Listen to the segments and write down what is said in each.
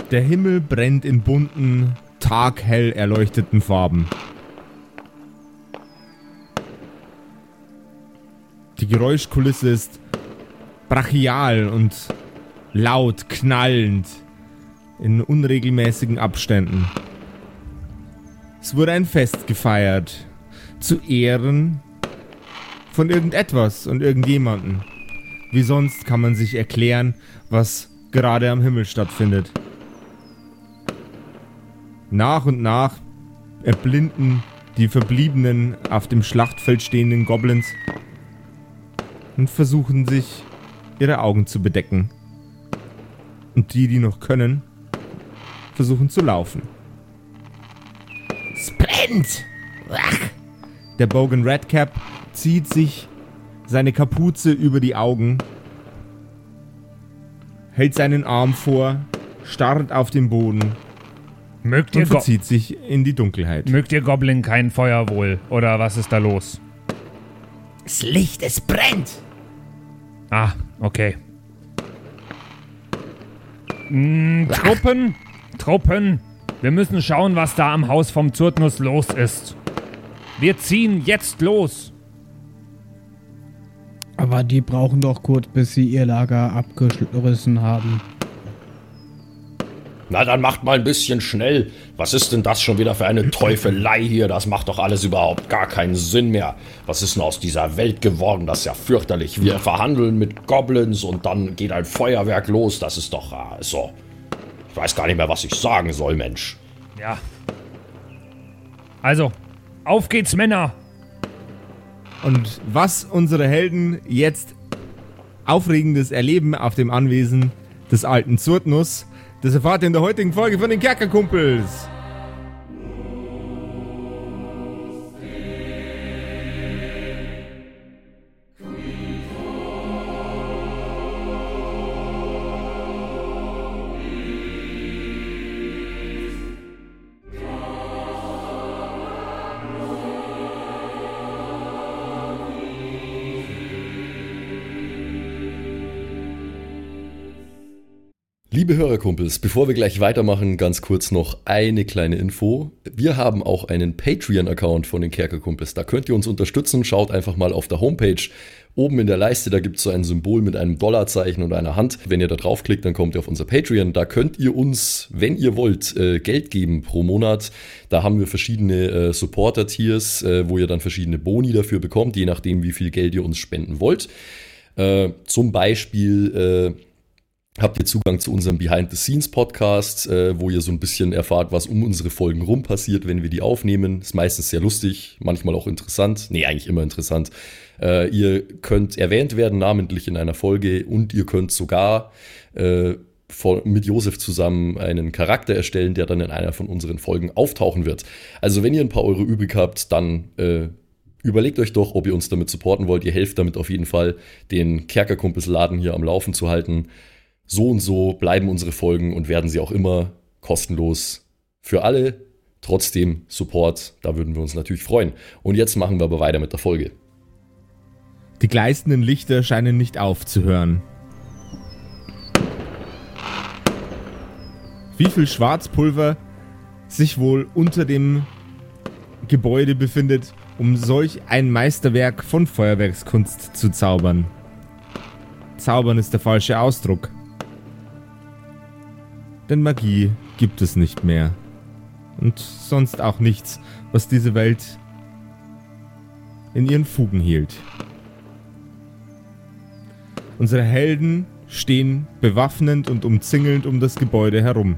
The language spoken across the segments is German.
Der Himmel brennt in bunten, taghell erleuchteten Farben. Die Geräuschkulisse ist brachial und laut, knallend, in unregelmäßigen Abständen. Es wurde ein Fest gefeiert, zu Ehren von irgendetwas und irgendjemanden. Wie sonst kann man sich erklären, was gerade am Himmel stattfindet. Nach und nach erblinden die verbliebenen auf dem Schlachtfeld stehenden Goblins und versuchen sich ihre Augen zu bedecken. Und die, die noch können, versuchen zu laufen. Es brennt! Der Bogan Redcap zieht sich seine Kapuze über die Augen, hält seinen Arm vor, starrt auf den Boden und verzieht sich in die Dunkelheit. Mögt ihr Goblin kein Feuer wohl? Oder was ist da los? Das Licht, es brennt! Ah, okay. Truppen! Wir müssen schauen, was da am Haus vom Zurtnus los ist. Wir ziehen jetzt los! Aber die brauchen doch kurz, bis sie ihr Lager abgerissen haben. Na, dann macht mal ein bisschen schnell. Was ist denn das schon wieder für eine Teufelei hier? Das macht doch alles überhaupt gar keinen Sinn mehr. Was ist denn aus dieser Welt geworden? Das ist ja fürchterlich. Wir verhandeln mit Goblins und dann geht ein Feuerwerk los. Das ist doch so. Ich weiß gar nicht mehr, was ich sagen soll, Mensch. Ja. Also, auf geht's, Männer! Und was unsere Helden jetzt Aufregendes erleben auf dem Anwesen des alten Zurtnus, das erfahrt ihr in der heutigen Folge von den Kerkerkumpels. Liebe Hörerkumpels, bevor wir gleich weitermachen, ganz kurz noch eine kleine Info. Wir haben auch einen Patreon-Account von den Kerkerkumpels. Da könnt ihr uns unterstützen. Schaut einfach mal auf der Homepage. Oben in der Leiste, da gibt es so ein Symbol mit einem Dollarzeichen und einer Hand. Wenn ihr da draufklickt, dann kommt ihr auf unser Patreon. Da könnt ihr uns, wenn ihr wollt, Geld geben pro Monat. Da haben wir verschiedene Supporter-Tiers, wo ihr dann verschiedene Boni dafür bekommt, je nachdem, wie viel Geld ihr uns spenden wollt. Zum Beispiel habt ihr Zugang zu unserem Behind-the-Scenes-Podcast, wo ihr so ein bisschen erfahrt, was um unsere Folgen rum passiert, wenn wir die aufnehmen. Ist meistens sehr lustig, manchmal auch interessant. Nee, eigentlich immer interessant. Ihr könnt erwähnt werden, namentlich in einer Folge, und ihr könnt sogar mit Josef zusammen einen Charakter erstellen, der dann in einer von unseren Folgen auftauchen wird. Also wenn ihr ein paar Euro übrig habt, dann überlegt euch doch, ob ihr uns damit supporten wollt. Ihr helft damit auf jeden Fall, den Kerkerkumpels-Laden hier am Laufen zu halten. So und so bleiben unsere Folgen und werden sie auch immer kostenlos für alle. Trotzdem Support, da würden wir uns natürlich freuen. Und jetzt machen wir aber weiter mit der Folge. Die gleißenden Lichter scheinen nicht aufzuhören. Wie viel Schwarzpulver sich wohl unter dem Gebäude befindet, um solch ein Meisterwerk von Feuerwerkskunst zu zaubern? Zaubern ist der falsche Ausdruck. Denn Magie gibt es nicht mehr. Und sonst auch nichts, was diese Welt in ihren Fugen hielt. Unsere Helden stehen bewaffnet und umzingelnd um das Gebäude herum.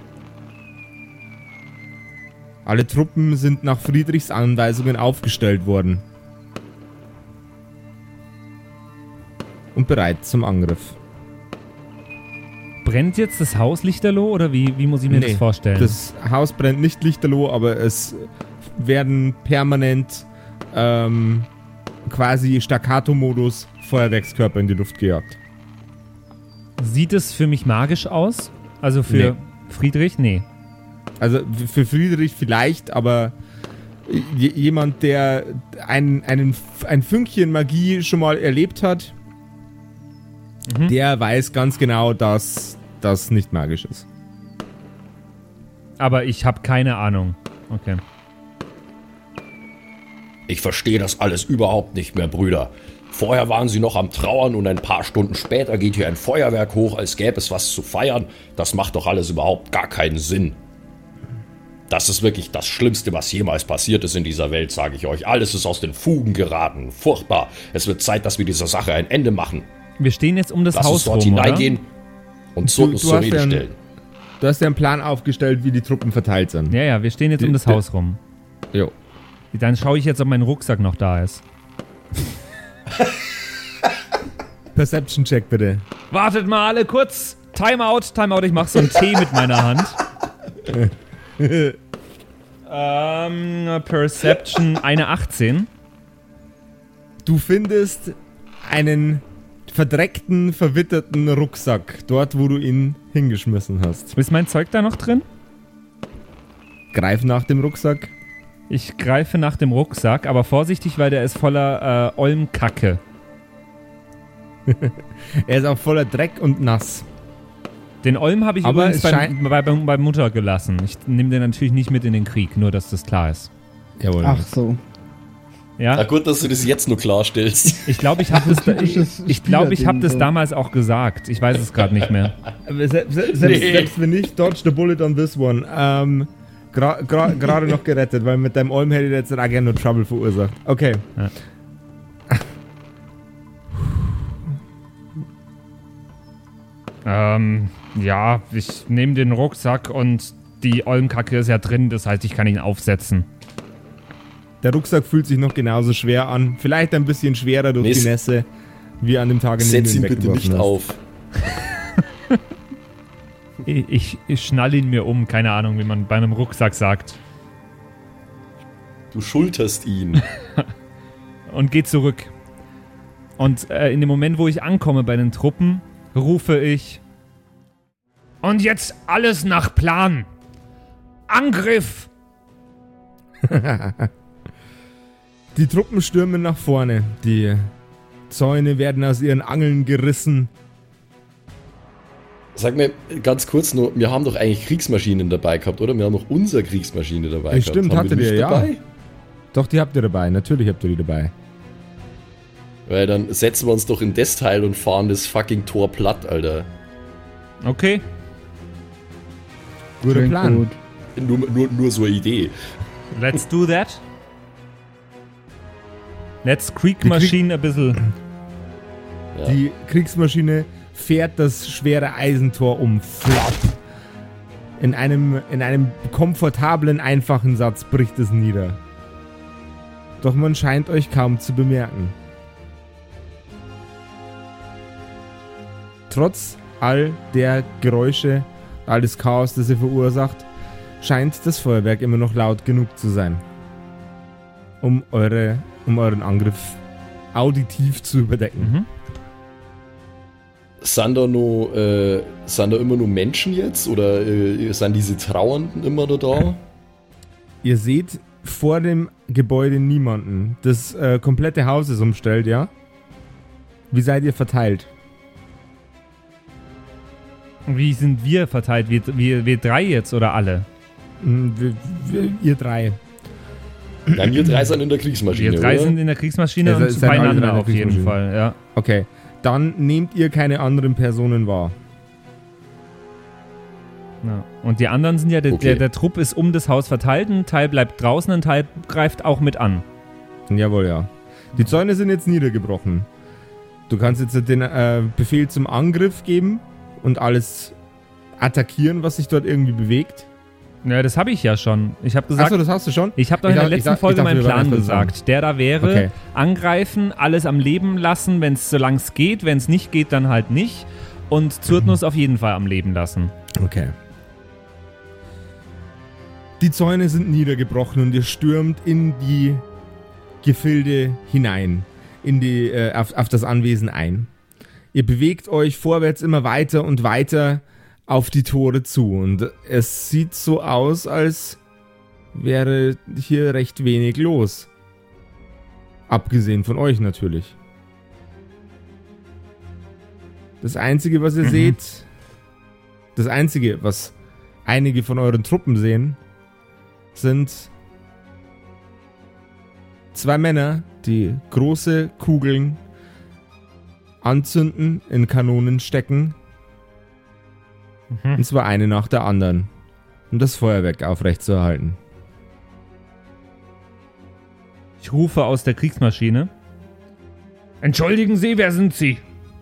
Alle Truppen sind nach Friedrichs Anweisungen aufgestellt worden. Und bereit zum Angriff. Brennt jetzt das Haus lichterloh oder wie muss ich mir das vorstellen? Das Haus brennt nicht lichterloh, aber es werden permanent quasi Staccato-Modus Feuerwerkskörper in die Luft gejagt. Sieht es für mich magisch aus? Also für Friedrich? Nee. Also für Friedrich vielleicht, aber jemand, der ein Fünkchen Magie schon mal erlebt hat, der weiß ganz genau, dass das nicht magisch ist. aber ich habe keine Ahnung. Okay. Ich verstehe das alles überhaupt nicht mehr, Brüder. Vorher waren sie noch am Trauern und ein paar Stunden später geht hier ein Feuerwerk hoch, als gäbe es was zu feiern. Das macht doch alles überhaupt gar keinen Sinn. Das ist wirklich das Schlimmste, was jemals passiert ist in dieser Welt, sage ich euch. Alles ist aus den Fugen geraten. Furchtbar. Es wird Zeit, dass wir dieser Sache ein Ende machen. Wir stehen jetzt um das Lass Haus uns dort rum, hineingehen und so uns zur Rede stellen. Du hast ja einen Plan aufgestellt, wie die Truppen verteilt sind. oder? Ja, wir stehen jetzt um das Haus rum. Jo. Dann schaue ich jetzt, ob mein Rucksack noch da ist. Perception-Check bitte. Wartet mal alle kurz. Timeout. Ich mache so einen Tee mit meiner Hand. Perception eine 18. Du findest einen verdreckten, verwitterten Rucksack, dort, wo du ihn hingeschmissen hast. Ist mein Zeug da noch drin? Greif nach dem Rucksack. Ich greife nach dem Rucksack, aber vorsichtig, weil der ist voller Olmkacke. Er ist auch voller Dreck und nass. Den Olm habe ich Aber übrigens es bei Mutter gelassen. Ich nehme den natürlich nicht mit in den Krieg, nur dass das klar ist. Jawohl. Ach so. Ja? Na gut, dass du das jetzt nur klarstellst. Ich glaube, ich habe Typisches ich glaube, ich habe das Spielerding, so. damals auch gesagt. Ich weiß es gerade nicht mehr. Aber selbst wenn nicht, dodge the bullet on this one. Gerade noch gerettet, weil mit deinem Olm hätte ich jetzt auch gerne nur Trouble verursacht. Okay. Ja, ich nehme den Rucksack und die Olmkacke ist ja drin, das heißt, ich kann ihn aufsetzen. Der Rucksack fühlt sich noch genauso schwer an. Vielleicht ein bisschen schwerer durch die Nässe, wie an dem Tag, in dem Setz du ihn ihn bitte weggeworfen nicht hast. auf. Ich schnall ihn mir um, keine Ahnung, wie man bei einem Rucksack sagt. Du schulterst ihn. Und geh zurück. Und in dem Moment, wo ich ankomme bei den Truppen, rufe ich: Und jetzt alles nach Plan! Angriff! Die Truppen stürmen nach vorne. Die Zäune werden aus ihren Angeln gerissen. Sag mir ganz kurz nur, wir haben doch eigentlich Kriegsmaschinen dabei gehabt, oder? Wir haben noch unsere Kriegsmaschine dabei gehabt. Stimmt, Haben wir hattet ihr, nicht ja. dabei? Doch, die habt ihr dabei. Natürlich habt ihr die dabei. Weil dann setzen wir uns doch in das Teil und fahren das fucking Tor platt, Alter. Okay. Guter Klingt Plan. gut. Nur so eine Idee. Let's do that. Let's Creek Machine ein bisschen. Ja. Die Kriegsmaschine fährt das schwere Eisentor um. Flop. In einem komfortablen, einfachen Satz bricht es nieder. Doch man scheint euch kaum zu bemerken. Trotz all der Geräusche, all des Chaos, das ihr verursacht, scheint das Feuerwerk immer noch laut genug zu sein, um euren Angriff auditiv zu überdecken. Mhm. Sind da immer nur Menschen jetzt? Oder sind diese Trauernden immer noch da? Ihr seht vor dem Gebäude niemanden. Das komplette Haus ist umstellt, ja? Wie seid ihr verteilt? Wie sind wir verteilt? Wir drei jetzt oder alle? Ihr drei. Nein, wir drei sind in der Kriegsmaschine, Wir drei oder? sind in der Kriegsmaschine Ja, und seid alle in beieinander der auf jeden Kriegsmaschine. Fall, ja. Okay. Dann nehmt ihr keine anderen Personen wahr. Ja. Und die anderen sind ja, Okay. der Trupp ist um das Haus verteilt, ein Teil bleibt draußen, ein Teil greift auch mit an. Jawohl, ja. Die Zäune sind jetzt niedergebrochen. Du kannst jetzt den Befehl zum Angriff geben und alles attackieren, was sich dort irgendwie bewegt. Ja, das habe ich ja schon. Ich habe gesagt, Achso, das hast du schon? ich habe doch in der letzten Folge meinen Plan gesagt. Der da wäre, Okay. angreifen, alles am Leben lassen, wenn es solange es geht, wenn es nicht geht, dann halt nicht. Und Zyrtnus auf jeden Fall am Leben lassen. Okay. Die Zäune sind niedergebrochen und ihr stürmt in die Gefilde hinein, auf das Anwesen ein. Ihr bewegt euch vorwärts immer weiter und weiter auf die Tore zu und es sieht so aus, als wäre hier recht wenig los. Abgesehen von euch natürlich. Das Einzige, was ihr seht, das Einzige, was einige von euren Truppen sehen, sind 2 Männer, die große Kugeln anzünden, in Kanonen stecken. Und zwar eine nach der anderen, um das Feuerwerk aufrechtzuerhalten. Ich rufe aus der Kriegsmaschine. Entschuldigen Sie, wer sind Sie?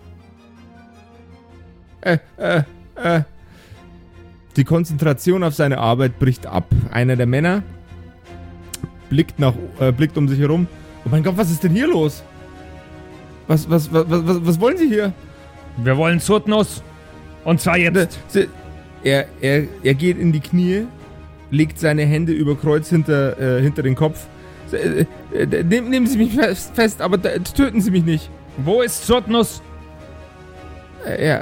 Die Konzentration auf seine Arbeit bricht ab. Einer der Männer blickt um sich herum. Oh mein Gott, was ist denn hier los? Was wollen Sie hier? Wir wollen Zurtnus. Und zwar jetzt. Er geht in die Knie, legt seine Hände über Kreuz hinter den Kopf. Nehmen Sie mich fest, aber töten Sie mich nicht. Wo ist Zurtnus? Er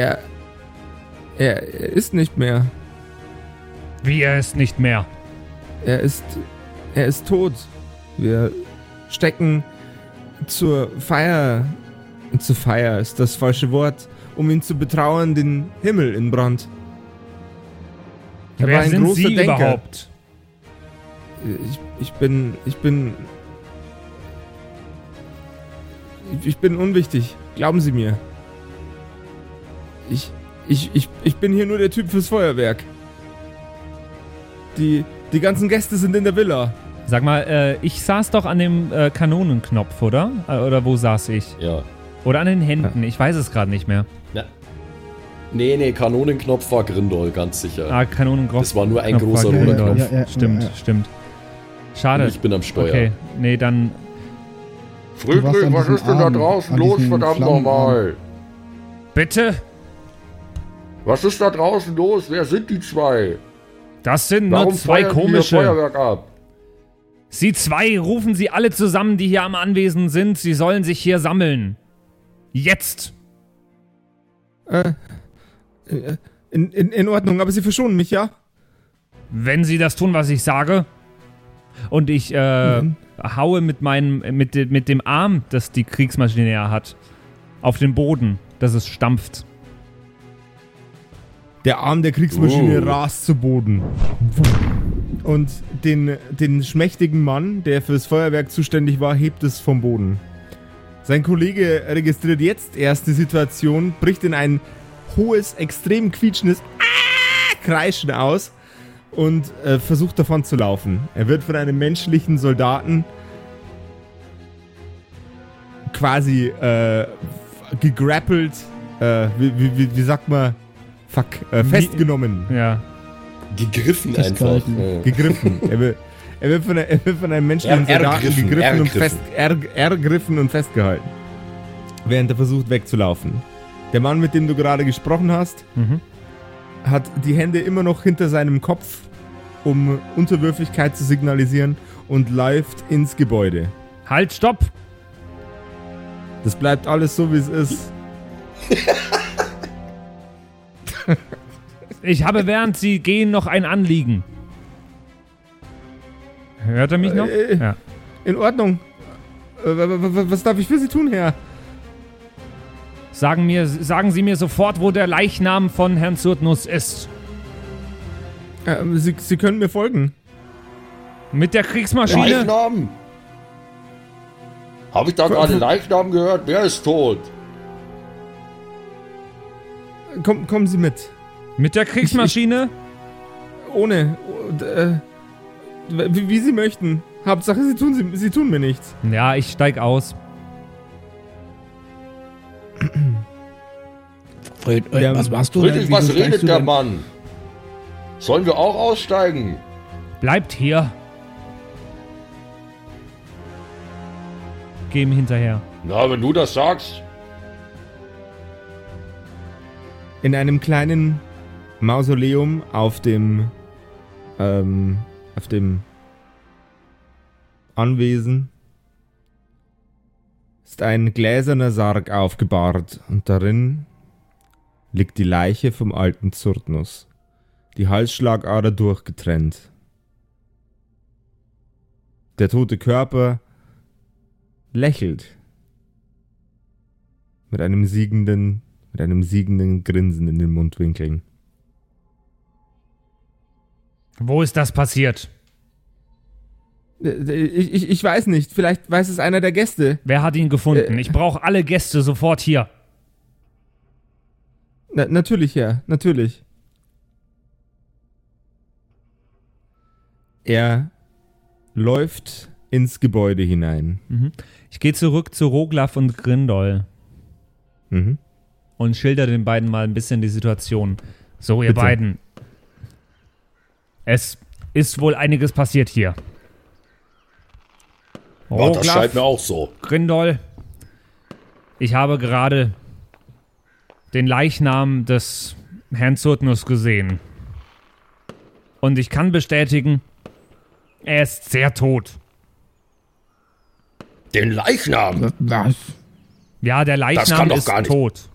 ist nicht mehr. Wie, er ist nicht mehr? Er ist tot. Wir stecken zur Feier ist das falsche Wort, um ihn zu betrauern, den Himmel in Brand. Er Wer war ein sind großer Sie Denker. überhaupt? Ich bin unwichtig. Glauben Sie mir. Ich bin hier nur der Typ fürs Feuerwerk. Die ganzen Gäste sind in der Villa. Sag mal, ich saß doch an dem Kanonenknopf, oder? Oder wo saß ich? Ja. Oder an den Händen, ich weiß es gerade nicht mehr. Na. Nee, Kanonenknopf war Grindol, ganz sicher. Ah, Kanonenknopf. Das war nur ein Knopf großer war roter Grindol. Knopf. Stimmt. Schade. Und ich bin am Steuer. Okay, nee, dann... Du warst Friedrich, an was diesem ist denn da Arm, draußen an los, diesem verdammt Flammenarm. nochmal? Bitte? Was ist da draußen los? Wer sind die 2? Das sind nur Warum 2 feuern die hier komische... Feuerwerk ab? Sie 2, rufen Sie alle zusammen, die hier am Anwesen sind. Sie sollen sich hier sammeln. Jetzt. In Ordnung, aber Sie verschonen mich, ja? Wenn Sie das tun, was ich sage. Und ich haue mit dem Arm, das die Kriegsmaschine ja hat, auf den Boden, dass es stampft. Der Arm der Kriegsmaschine rast zu Boden. Und den schmächtigen Mann, der fürs Feuerwerk zuständig war, hebt es vom Boden. Sein Kollege registriert jetzt erst die Situation, bricht in ein hohes, extrem quietschendes Kreischen aus und versucht davon zu laufen. Er wird von einem menschlichen Soldaten quasi gegrappelt, wie sagt man, festgenommen. Ja. Gegriffen Festgehalten. einfach. Gegriffen. Er wird von einem menschlichen Soldaten ergriffen und festgehalten. Während er versucht wegzulaufen. Der Mann, mit dem du gerade gesprochen hast, hat die Hände immer noch hinter seinem Kopf, um Unterwürfigkeit zu signalisieren, und läuft ins Gebäude. Halt, stopp! Das bleibt alles so, wie es ist. Ich habe, während Sie gehen, noch ein Anliegen. Hört er mich noch? Ja. In Ordnung. Was darf ich für Sie tun, Herr? Sagen Sie mir sofort, wo der Leichnam von Herrn Zurtnus ist. Sie können mir folgen. Mit der Kriegsmaschine? Leichnam? Habe ich da gerade Leichnam gehört? Wer ist tot? Kommen Sie mit. Mit der Kriegsmaschine? Ohne. Wie Sie möchten. Hauptsache, Sie tun mir nichts. Ja, ich steig aus. Was machst du Friedrich, denn? was Wieso steigst redet du der denn? Mann? Sollen wir auch aussteigen? Bleibt hier. Geh ihm hinterher. Na, wenn du das sagst. In einem kleinen Mausoleum auf dem Anwesen ist ein gläserner Sarg aufgebahrt und darin liegt die Leiche vom alten Zurtnus, die Halsschlagader durchgetrennt. Der tote Körper lächelt mit einem siegenden Grinsen in den Mundwinkeln. Wo ist das passiert? Ich weiß nicht. Vielleicht weiß es einer der Gäste. Wer hat ihn gefunden? Ich brauche alle Gäste sofort hier. Natürlich, Herr. Natürlich. Er läuft ins Gebäude hinein. Ich gehe zurück zu Roglaf und Grindol und schilder den beiden mal ein bisschen die Situation. So, ihr Bitte. beiden. Es ist wohl einiges passiert hier. Ja, das scheint mir auch so. Grindol, ich habe gerade den Leichnam des Herrn Zurtnus gesehen. Und ich kann bestätigen, er ist sehr tot. Den Leichnam? Was? Ja, der kann Leichnam doch ist gar nicht. tot.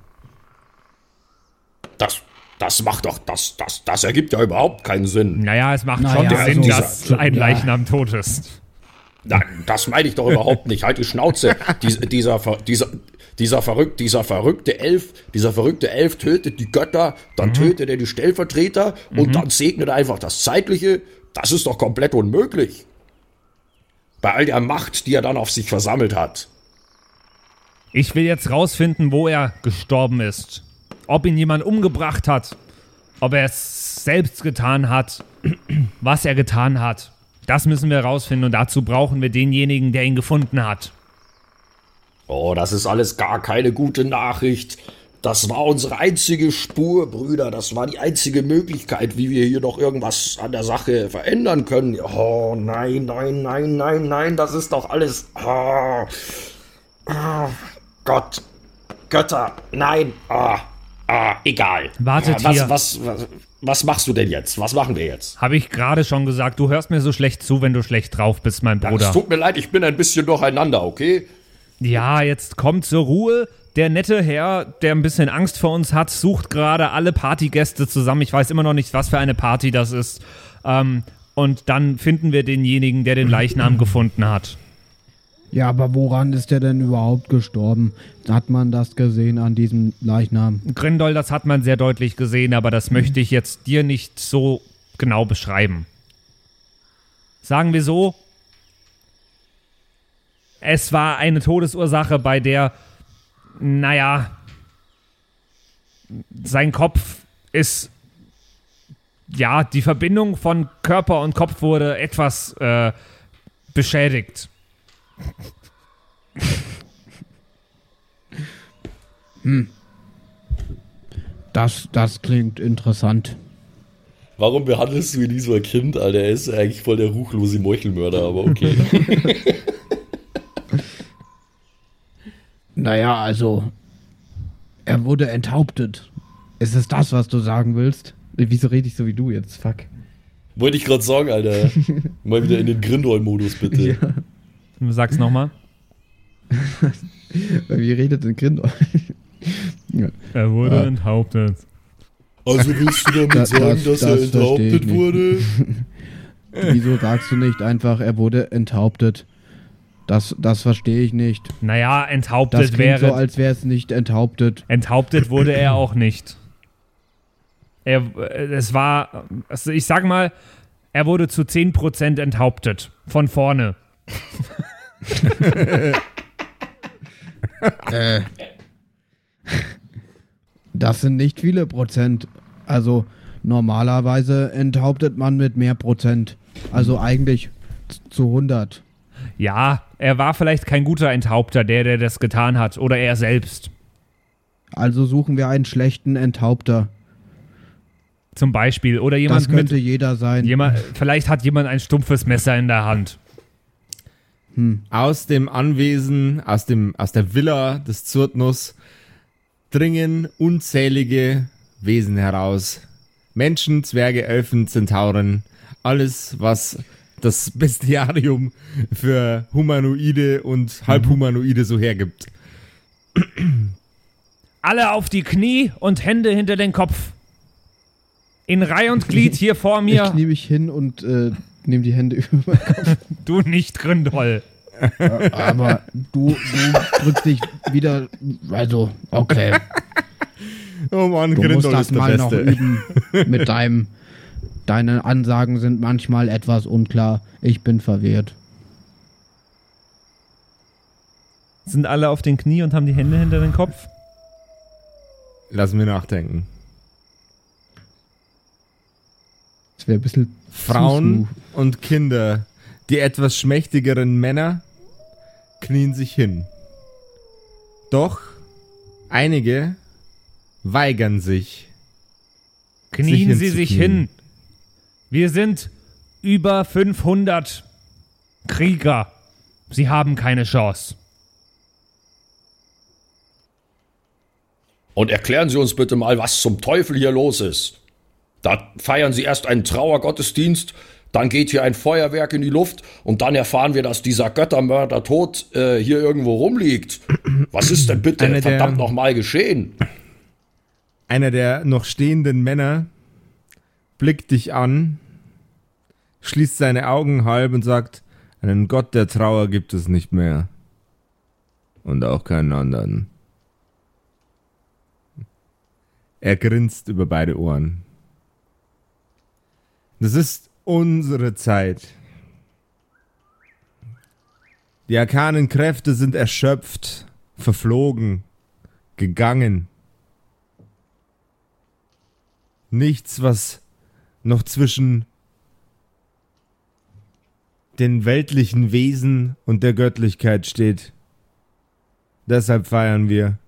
Das macht doch, das ergibt ja überhaupt keinen Sinn. Naja, es macht Naja, schon Sinn, also- dass ein Leichnam tot ist. Nein, das meine ich doch überhaupt nicht. Halt die Schnauze. Dieser verrückte Elf tötet die Götter, dann tötet er die Stellvertreter und dann segnet er einfach das Zeitliche. Das ist doch komplett unmöglich. Bei all der Macht, die er dann auf sich versammelt hat. Ich will jetzt rausfinden, wo er gestorben ist. Ob ihn jemand umgebracht hat. Ob er es selbst getan hat. Was er getan hat. Das müssen wir rausfinden und dazu brauchen wir denjenigen, der ihn gefunden hat. Oh, das ist alles gar keine gute Nachricht. Das war unsere einzige Spur, Brüder. Das war die einzige Möglichkeit, wie wir hier noch irgendwas an der Sache verändern können. Oh, nein, das ist doch alles... Oh, Gott, Götter, nein, egal. Wartet hier. Was machst du denn jetzt? Was machen wir jetzt? Habe ich gerade schon gesagt, du hörst mir so schlecht zu, wenn du schlecht drauf bist, mein Es Bruder. tut mir leid, ich bin ein bisschen durcheinander, okay? Ja, jetzt kommt zur Ruhe. Der nette Herr, der ein bisschen Angst vor uns hat, sucht gerade alle Partygäste zusammen. Ich weiß immer noch nicht, was für eine Party das ist. Und dann finden wir denjenigen, der den Leichnam gefunden hat. Ja, aber woran ist der denn überhaupt gestorben? Hat man das gesehen an diesem Leichnam? Grindol, das hat man sehr deutlich gesehen, aber das möchte ich jetzt dir nicht so genau beschreiben. Sagen wir so, es war eine Todesursache, bei der, naja, sein Kopf ist, ja, die Verbindung von Körper und Kopf wurde etwas beschädigt. Das klingt interessant. Warum behandelst du ihn wie so ein Kind, Alter? Er ist eigentlich voll der ruchlose Meuchelmörder, aber okay. Naja, also, er wurde enthauptet. Ist es das, was du sagen willst? Wieso rede ich so wie du jetzt? Fuck. Wollte ich gerade sagen, Alter. Mal wieder in den Grindol-Modus, bitte. Ja. Sag's nochmal. Wie redet denn Grindol? Ja. Er wurde enthauptet. Also willst du damit Das- sagen, dass er das verstehe ich enthauptet nicht. wurde? Wieso sagst du nicht einfach, er wurde enthauptet? Das verstehe ich nicht. Naja, Das enthauptet klingt wäre. so, als wäre es nicht enthauptet. Enthauptet wurde er auch nicht. Es war, also ich sag mal, er wurde zu 10% enthauptet. Von vorne. Das sind nicht viele Prozent. Also normalerweise enthauptet man mit mehr Prozent. Also eigentlich zu 100. Ja, er war vielleicht kein guter Enthaupter, der das getan hat. Oder er selbst. Also suchen wir einen schlechten Enthaupter. Zum Beispiel. Oder Das jemand könnte mit. jeder sein. Vielleicht hat jemand ein stumpfes Messer in der Hand. Aus dem Anwesen, aus der Villa des Zurtnus dringen unzählige Wesen heraus. Menschen, Zwerge, Elfen, Zentauren, alles, was das Bestiarium für Humanoide und Halbhumanoide so hergibt. Alle auf die Knie und Hände hinter den Kopf. In Reih und Glied hier vor Ich mir. knie mich hin und nehme die Hände über. Du nicht, Grindol. Aber du drückst dich wieder. Also, okay. Oh Mann, Du musst Grindol das ist der mal noch Beste. üben mit deinem Deine Ansagen sind manchmal etwas unklar. Ich bin verwirrt. Sind alle auf den Knie und haben die Hände hinter den Kopf? Lass mir nachdenken. Das wäre ein bisschen Frauen und Kinder, die etwas schmächtigeren Männer, knien sich hin. Doch einige weigern sich. Knien Sie sich hin. Wir sind über 500 Krieger. Sie haben keine Chance. Und erklären Sie uns bitte mal, was zum Teufel hier los ist. Da feiern Sie erst einen Trauergottesdienst, dann geht hier ein Feuerwerk in die Luft und dann erfahren wir, dass dieser Göttermörder tot hier irgendwo rumliegt. Was ist denn bitte verdammt nochmal geschehen? Einer der noch stehenden Männer blickt dich an, schließt seine Augen halb und sagt, einen Gott der Trauer gibt es nicht mehr. Und auch keinen anderen. Er grinst über beide Ohren. Das ist unsere Zeit. Die arkanen Kräfte sind erschöpft, verflogen, gegangen. Nichts, was noch zwischen den weltlichen Wesen und der Göttlichkeit steht. Deshalb feiern wir.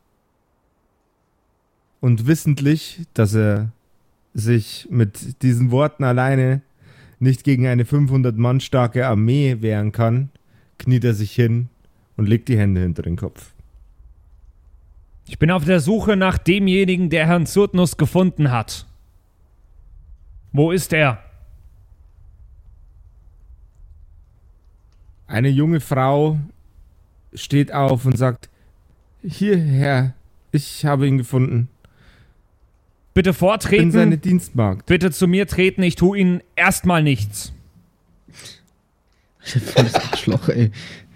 Und wissentlich, dass er sich mit diesen Worten alleine nicht gegen eine 500 Mann starke Armee wehren kann, kniet er sich hin und legt die Hände hinter den Kopf. Ich bin auf der Suche nach demjenigen, der Herrn Zurtnus gefunden hat. Wo ist er? Eine junge Frau steht auf und sagt, hier, Herr, ich habe ihn gefunden. Bitte Ich bin vortreten. seine Dienstmagd. Bitte zu mir treten, ich tue Ihnen erstmal nichts. Volles Arschloch, ey.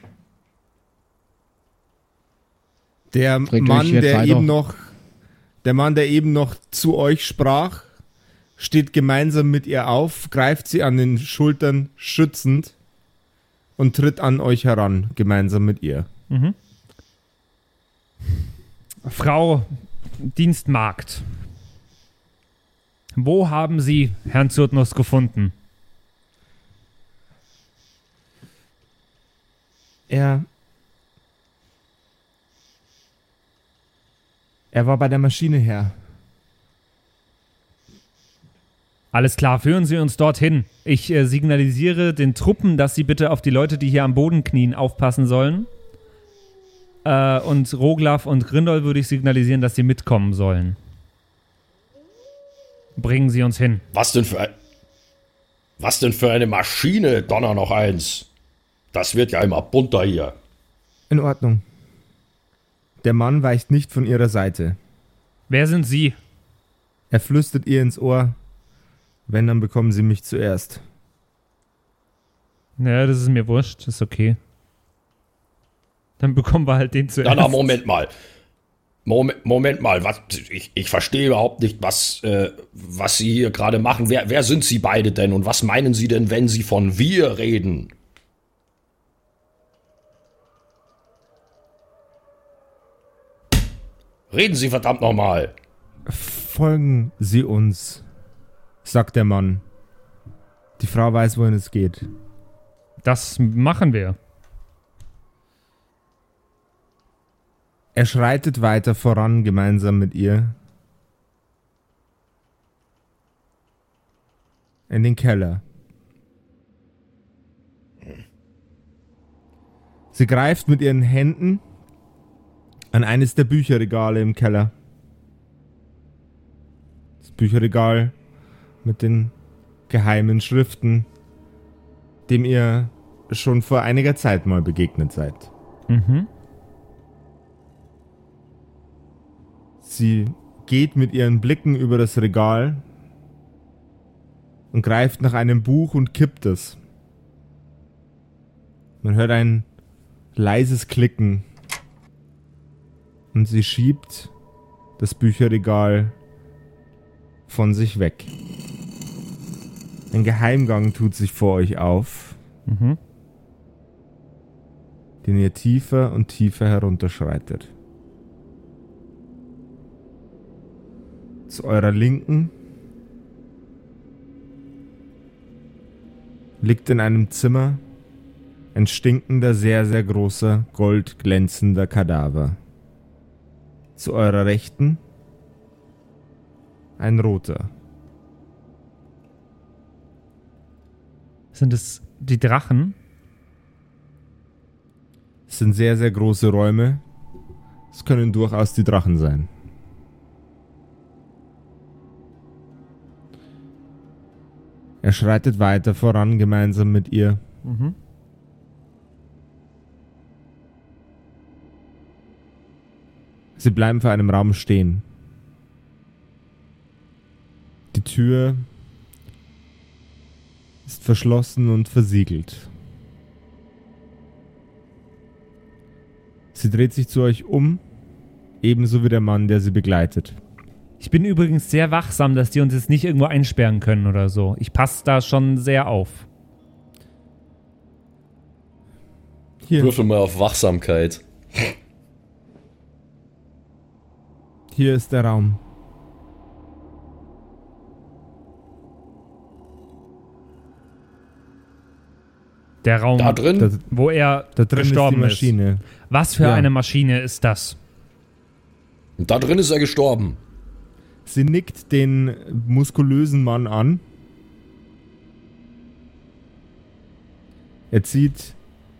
Der Mann, der eben noch zu euch sprach, steht gemeinsam mit ihr auf, greift sie an den Schultern schützend und tritt an euch heran, gemeinsam mit ihr. Frau Dienstmagd, wo haben Sie Herrn Zurtnus gefunden? Er war bei der Maschine, Herr. Alles klar, führen Sie uns dorthin. Ich signalisiere den Truppen, dass sie bitte auf die Leute, die hier am Boden knien, aufpassen sollen. Und Roglaf und Grindol würde ich signalisieren, dass sie mitkommen sollen. Bringen Sie uns hin. Was denn für eine Maschine, Donner noch eins. Das wird ja immer bunter hier. In Ordnung. Der Mann weicht nicht von ihrer Seite. Wer sind Sie? Er flüstert ihr ins Ohr. Wenn, dann bekommen Sie mich zuerst. Naja, das ist mir wurscht, ist okay. Dann bekommen wir halt den zuerst. Na, Moment mal. Moment mal, ich verstehe überhaupt nicht, was Sie hier gerade machen. Wer sind Sie beide denn und was meinen Sie denn, wenn Sie von wir reden? Reden Sie verdammt nochmal. Folgen Sie uns, sagt der Mann. Die Frau weiß, wohin es geht. Das machen wir. Er schreitet weiter voran, gemeinsam mit ihr. In den Keller. Sie greift mit ihren Händen an eines der Bücherregale im Keller. Das Bücherregal mit den geheimen Schriften, dem ihr schon vor einiger Zeit mal begegnet seid. Sie geht mit ihren Blicken über das Regal und greift nach einem Buch und kippt es. Man hört ein leises Klicken und sie schiebt das Bücherregal von sich weg. Ein Geheimgang tut sich vor euch auf, den ihr tiefer und tiefer herunterschreitet. Zu eurer Linken liegt in einem Zimmer ein stinkender, sehr, sehr großer, goldglänzender Kadaver. Zu eurer Rechten ein roter. Sind es die Drachen? Es sind sehr, sehr große Räume. Es können durchaus die Drachen sein. Er schreitet weiter voran, gemeinsam mit ihr. Sie bleiben vor einem Raum stehen. Die Tür ist verschlossen und versiegelt. Sie dreht sich zu euch um, ebenso wie der Mann, der sie begleitet. Ich bin übrigens sehr wachsam, dass die uns jetzt nicht irgendwo einsperren können oder so. Ich passe da schon sehr auf. Hier, Würfel mal auf Wachsamkeit. hier ist der Raum. Der Raum, Da drin? wo er Da drin ist die gestorben ist. Maschine. Was für Ja. eine Maschine ist das? Da drin ist er gestorben. Sie nickt den muskulösen Mann an. Er zieht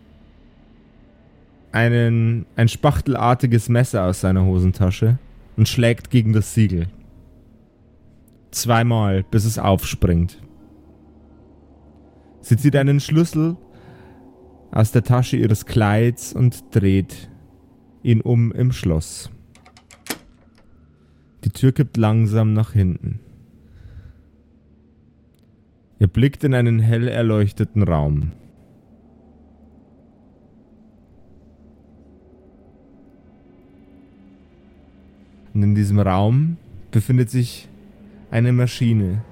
ein spachtelartiges Messer aus seiner Hosentasche und schlägt gegen das Siegel. 2-mal, bis es aufspringt. Sie zieht einen Schlüssel aus der Tasche ihres Kleids und dreht ihn um im Schloss. Die Tür kippt langsam nach hinten. Ihr blickt in einen hell erleuchteten Raum. Und in diesem Raum befindet sich eine Maschine.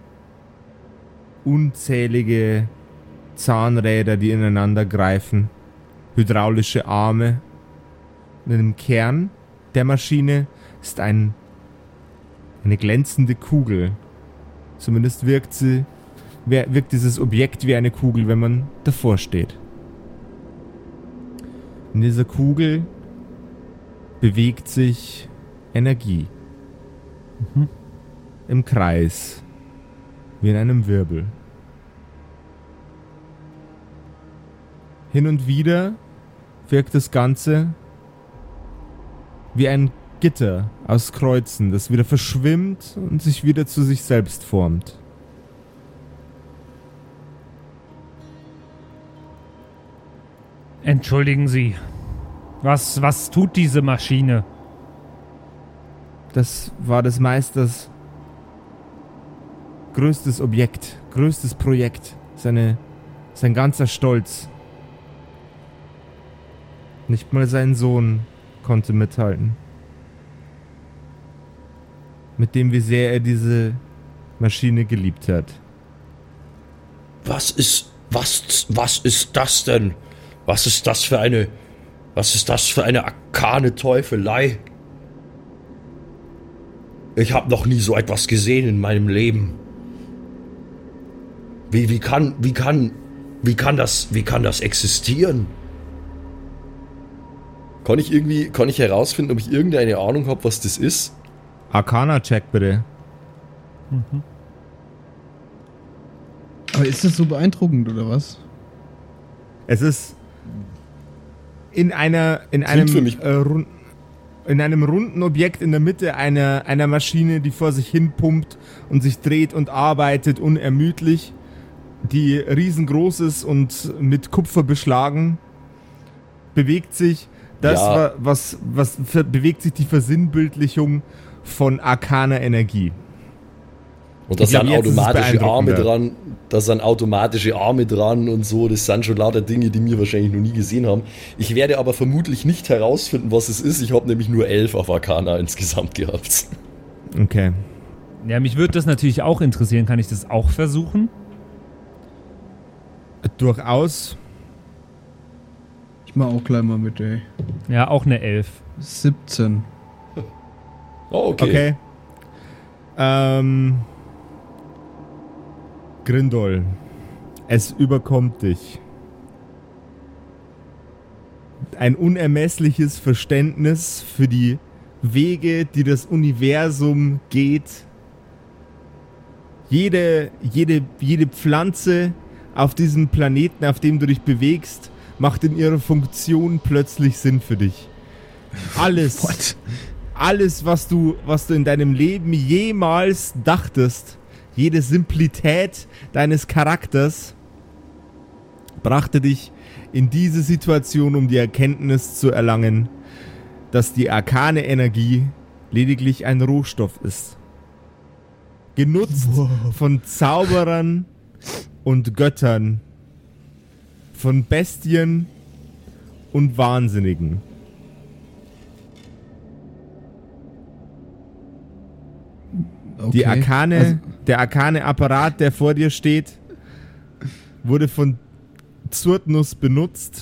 Unzählige Zahnräder, die ineinander greifen. Hydraulische Arme. Und im Kern der Maschine ist eine glänzende Kugel. Zumindest wirkt dieses Objekt wie eine Kugel, wenn man davor steht. In dieser Kugel bewegt sich Energie. Im Kreis. Wie in einem Wirbel. Hin und wieder wirkt das Ganze wie ein Gitter aus Kreuzen, das wieder verschwimmt und sich wieder zu sich selbst formt. Entschuldigen Sie. Was tut diese Maschine? Das war des Meisters größtes Objekt, größtes Projekt, sein ganzer Stolz. Nicht mal sein Sohn konnte mithalten. Mit dem, wie sehr er diese Maschine geliebt hat. Was ist das denn? Was ist das für eine arkane Teufelei? Ich habe noch nie so etwas gesehen in meinem Leben. Wie kann das existieren? Kann ich herausfinden, ob ich irgendeine Ahnung habe, was das ist? Arcana-Check bitte. Aber ist das so beeindruckend, oder was? Es ist in einem für mich- runden Objekt in der Mitte einer Maschine, die vor sich hin pumpt und sich dreht und arbeitet unermüdlich, die riesengroß ist und mit Kupfer beschlagen, bewegt sich bewegt sich die Versinnbildlichung von arkaner Energie. Und da Ich glaub, sind jetzt ist es automatische Arme beeindruckender. dran, da sind automatische Arme dran und so, das sind schon lauter Dinge, die wir wahrscheinlich noch nie gesehen haben. Ich werde aber vermutlich nicht herausfinden, was es ist. Ich habe nämlich nur 11 auf Arcana insgesamt gehabt. Okay. Ja, mich würde das natürlich auch interessieren. Kann ich das auch versuchen? Durchaus. Ich mach auch gleich mal mit, ey. Ja, auch eine 11. 17. Oh, okay. Grindol, es überkommt dich. Ein unermessliches Verständnis für die Wege, die das Universum geht. Jede Pflanze auf diesem Planeten, auf dem du dich bewegst, macht in ihrer Funktion plötzlich Sinn für dich. Alles, was du in deinem Leben jemals dachtest, jede Simplität deines Charakters brachte dich in diese Situation, um die Erkenntnis zu erlangen, dass die arkane Energie lediglich ein Rohstoff ist. Genutzt von Zauberern und Göttern, von Bestien und Wahnsinnigen. Okay. Der arkane Apparat, der vor dir steht, wurde von Zurtnus benutzt,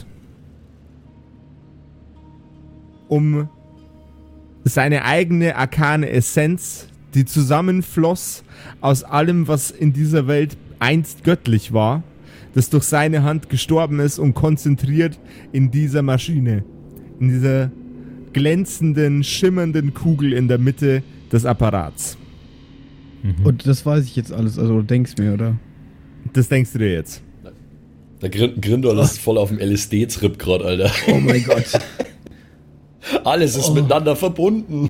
um seine eigene arkane Essenz, die zusammenfloss aus allem, was in dieser Welt einst göttlich war, das durch seine Hand gestorben ist und konzentriert in dieser Maschine, in dieser glänzenden, schimmernden Kugel in der Mitte des Apparats. Und das weiß ich jetzt alles, also du denkst mir, oder? Das denkst du dir jetzt. Der Grindol ist voll auf dem LSD-Trip gerade, Alter. Oh mein Gott. Alles ist miteinander verbunden.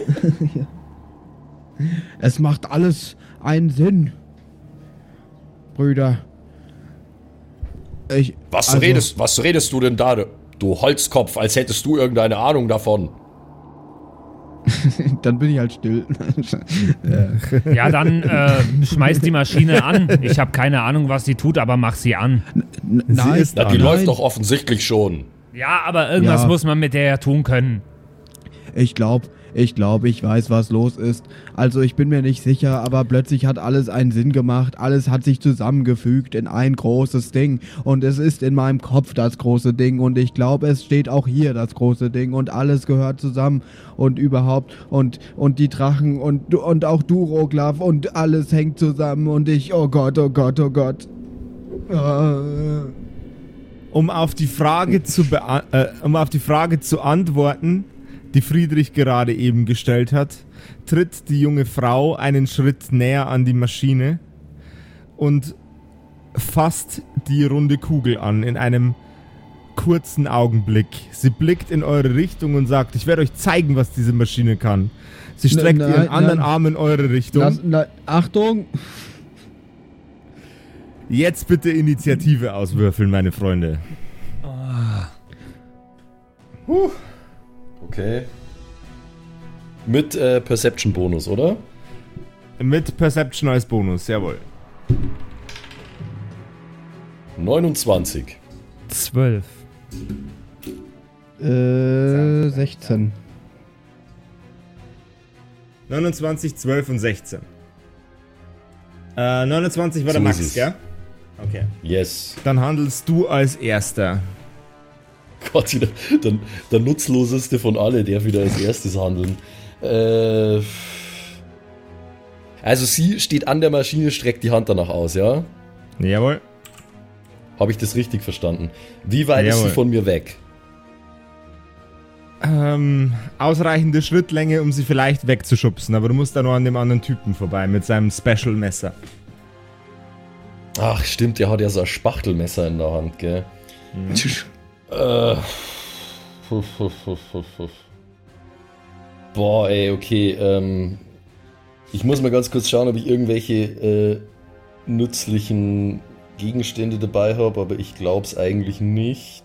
Es macht alles einen Sinn. Brüder. Was redest du denn da, du Holzkopf, als hättest du irgendeine Ahnung davon? Dann bin ich halt still. Ja, dann schmeiß die Maschine an. Ich habe keine Ahnung, was sie tut, aber mach sie an. Nein, ist Na, die Nein. läuft doch offensichtlich schon. Ja, aber irgendwas Ja. muss man mit der ja tun können. ich glaube, ich weiß, was los ist. Also ich bin mir nicht sicher, aber plötzlich hat alles einen Sinn gemacht. Alles hat sich zusammengefügt in ein großes Ding. Und es ist in meinem Kopf das große Ding. Und ich glaube, es steht auch hier das große Ding. Und alles gehört zusammen. Und überhaupt. Und die Drachen und auch du, Roglaf. Und alles hängt zusammen. Und ich, oh Gott, oh Gott, oh Gott. Um auf die Frage zu antworten, die Friedrich gerade eben gestellt hat, tritt die junge Frau einen Schritt näher an die Maschine und fasst die runde Kugel an in einem kurzen Augenblick. Sie blickt in eure Richtung und sagt, ich werde euch zeigen, was diese Maschine kann. Sie streckt ihren anderen Arm in eure Richtung. Achtung! Jetzt bitte Initiative auswürfeln, meine Freunde. Okay. Mit Perception-Bonus, oder? Mit Perception als Bonus, jawohl. 29. 12. 16. 29, 12 und 16. 29 war So der Max, ist es. gell? Okay. Yes. Dann handelst du als Erster. Gott, der nutzloseste von alle, der wieder als erstes handeln. Also sie steht an der Maschine, streckt die Hand danach aus, ja? Jawohl. Habe ich das richtig verstanden? Wie weit ist Jawohl. sie von mir weg? Ausreichende Schrittlänge, um sie vielleicht wegzuschubsen, aber du musst da noch an dem anderen Typen vorbei mit seinem Special-Messer. Ach, stimmt, der hat ja so ein Spachtelmesser in der Hand, gell? Boah, ey, okay. Ich muss mal ganz kurz schauen, ob ich irgendwelche nützlichen Gegenstände dabei habe, aber ich glaube es eigentlich nicht.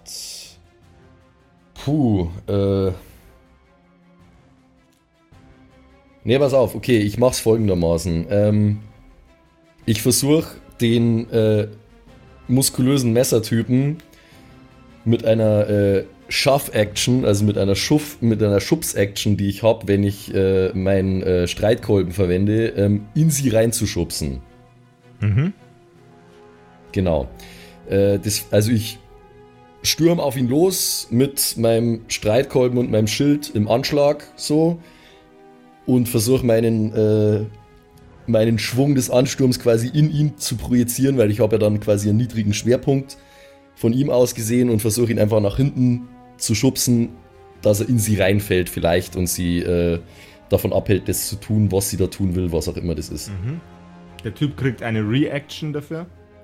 Ne, pass auf, okay, ich mach's folgendermaßen. Ich versuche den muskulösen Messertypen mit einer Shuff-Action, also mit einer Schubs-Action, die ich habe, wenn ich meinen Streitkolben verwende, in sie reinzuschubsen. Mhm. Genau. Also ich stürm auf ihn los mit meinem Streitkolben und meinem Schild im Anschlag so und versuche meinen Schwung des Ansturms quasi in ihn zu projizieren, weil ich habe ja dann quasi einen niedrigen Schwerpunkt von ihm aus gesehen und versuche ihn einfach nach hinten zu schubsen, dass er in sie reinfällt vielleicht und sie davon abhält, das zu tun, was sie da tun will, was auch immer das ist. Der Typ kriegt eine Reaction dafür.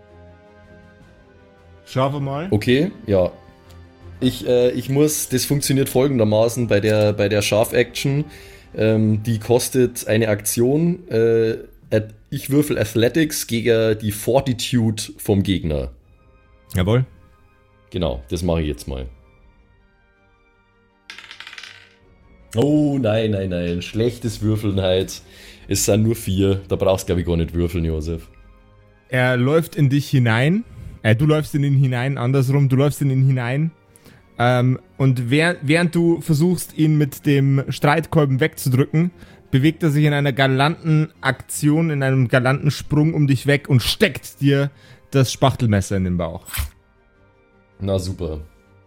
Schauen wir mal. Okay, ja. Das funktioniert folgendermaßen bei der Scharf-Action. Die kostet eine Aktion. Ich würfel Athletics gegen die Fortitude vom Gegner. Jawohl. Genau, das mache ich jetzt mal. Oh, nein. Schlechtes Würfeln halt. Es sind nur 4. Da brauchst du, glaube ich, gar nicht würfeln, Josef. Er läuft in dich hinein. Du läufst in ihn hinein, andersrum. Du läufst in ihn hinein. Und während du versuchst, ihn mit dem Streitkolben wegzudrücken, bewegt er sich in einer galanten Aktion, in einem galanten Sprung um dich weg und steckt dir das Spachtelmesser in den Bauch. Na super.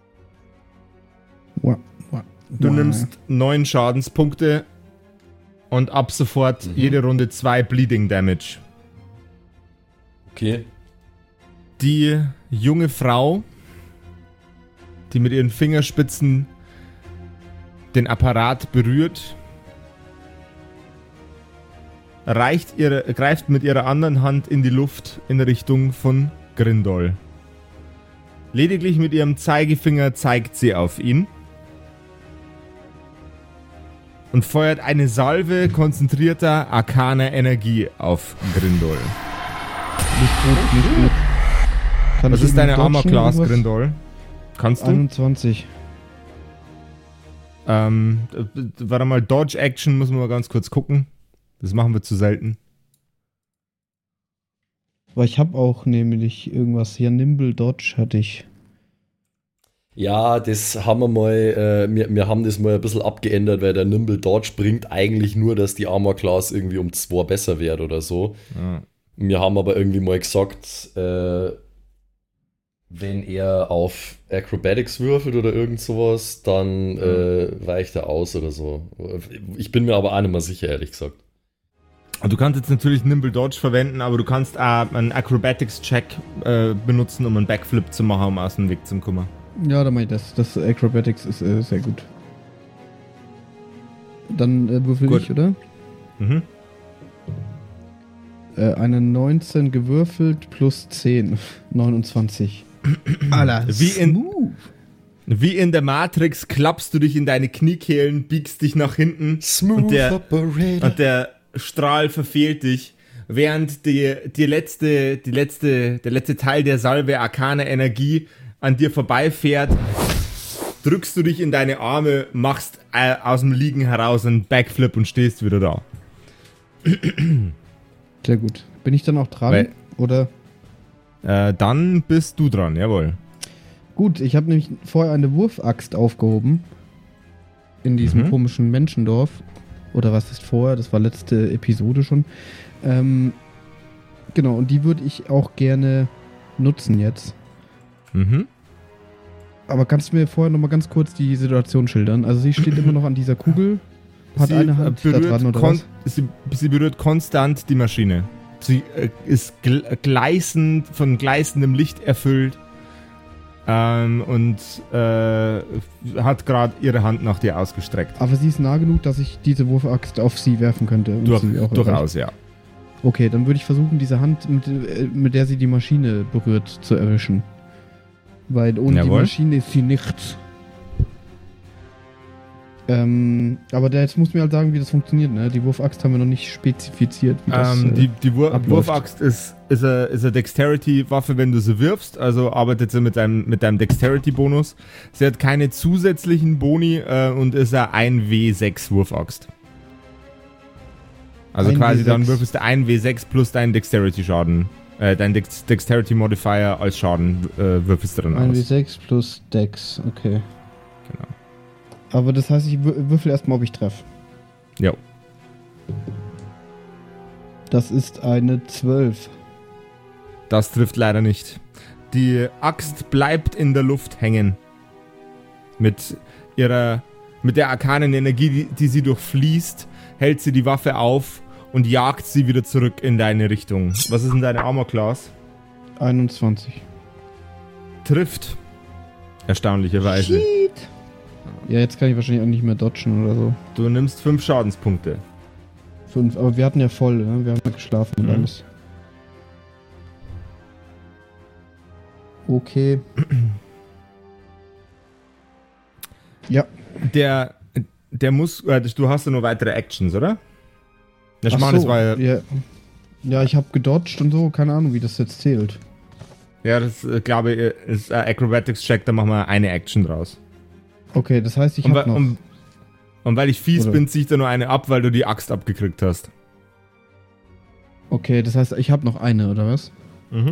Du nimmst 9 Schadenspunkte und ab sofort jede Runde 2 Bleeding Damage. Okay. Die junge Frau, die mit ihren Fingerspitzen den Apparat berührt, greift mit ihrer anderen Hand in die Luft in Richtung von Grindol. Lediglich mit ihrem Zeigefinger zeigt sie auf ihn und feuert eine Salve konzentrierter arkaner Energie auf Grindol. Nicht gut. Kann Was ich ist deine dodgen, Armor Class, irgendwas? Grindol? Kannst du? 21. Warte mal, Dodge Action müssen wir mal ganz kurz gucken. Das machen wir zu selten. Aber ich habe auch nämlich irgendwas hier. Nimble Dodge hatte ich. Ja, das haben wir mal, wir haben das mal ein bisschen abgeändert, weil der Nimble Dodge bringt eigentlich nur, dass die Armor Class irgendwie um 2 besser wird oder so. Ja. Wir haben aber irgendwie mal gesagt, wenn er auf Acrobatics würfelt oder irgend sowas, dann weicht er aus oder so. Ich bin mir aber auch nicht mehr sicher, ehrlich gesagt. Du kannst jetzt natürlich Nimble Dodge verwenden, aber du kannst auch einen Acrobatics-Check benutzen, um einen Backflip zu machen, um aus dem Weg zu kommen. Ja, dann meine ich das. Das Acrobatics ist sehr gut. Dann würfel Gut. ich, oder? Mhm. Eine 19 gewürfelt plus 10. 29. Alter, Wie in der Matrix klappst du dich in deine Kniekehlen, biegst dich nach hinten und der Strahl verfehlt dich, während der letzte Teil der Salve arkaner Energie an dir vorbeifährt, drückst du dich in deine Arme, machst aus dem Liegen heraus einen Backflip und stehst wieder da. Sehr gut. Bin ich dann auch dran? Oder? Dann bist du dran, jawohl. Gut, ich habe nämlich vorher eine Wurfaxt aufgehoben. In diesem komischen Menschendorf. Oder was ist vorher? Das war letzte Episode schon. Genau, und die würde ich auch gerne nutzen jetzt. Mhm. Aber kannst du mir vorher nochmal ganz kurz die Situation schildern? Also sie steht immer noch an dieser Kugel, hat Sie eine Hand da dran oder was? Sie berührt konstant die Maschine. Sie ist von gleißendem Licht erfüllt und hat gerade ihre Hand nach dir ausgestreckt. Aber sie ist nah genug, dass ich diese Wurfaxt auf sie werfen könnte. Und sie auch Durchaus, ja. Okay, dann würde ich versuchen, diese Hand, mit der sie die Maschine berührt, zu erwischen. Weil ohne die Maschine ist sie nichts. Aber jetzt muss mir halt sagen, wie das funktioniert, ne? Die Wurfaxt haben wir noch nicht spezifiziert, wie das die Wurfaxt ist eine Dexterity-Waffe, wenn du sie wirfst, also arbeitet sie mit deinem Dexterity-Bonus. Sie hat keine zusätzlichen Boni und ist eine 1W6 Wurfaxt. Also quasi 1W6. dann würfelst du 1W6 plus deinen Dexterity-Schaden. Dein Dexterity-Modifier als Schaden würfelst du dann aus. 1W6 plus Dex, okay. Genau. Aber das heißt, ich würfel erstmal, ob ich treffe. Jo. Das ist eine 12. Das trifft leider nicht. Die Axt bleibt in der Luft hängen. Mit der arkanen Energie, die sie durchfließt, hält sie die Waffe auf und jagt sie wieder zurück in deine Richtung. Was ist denn deine Armor Class? 21. Trifft. Erstaunlicherweise. Shit. Ja, jetzt kann ich wahrscheinlich auch nicht mehr dodgen oder so. Du nimmst 5 Schadenspunkte. 5, aber wir hatten ja voll, ne? Wir haben ja geschlafen und alles. Okay. Ja. Der muss. Du hast ja nur weitere Actions, oder? Ja, Ach das so, war ja, ich habe gedodged und so, keine Ahnung, wie das jetzt zählt. Ja, das glaube ich ist ein Acrobatics-Check, da machen wir eine Action draus. Okay, das heißt, ich habe noch... Und weil ich fies Oder? bin, zieh ich da nur eine ab, weil du die Axt abgekriegt hast. Okay, das heißt, ich habe noch eine, oder was? Mhm.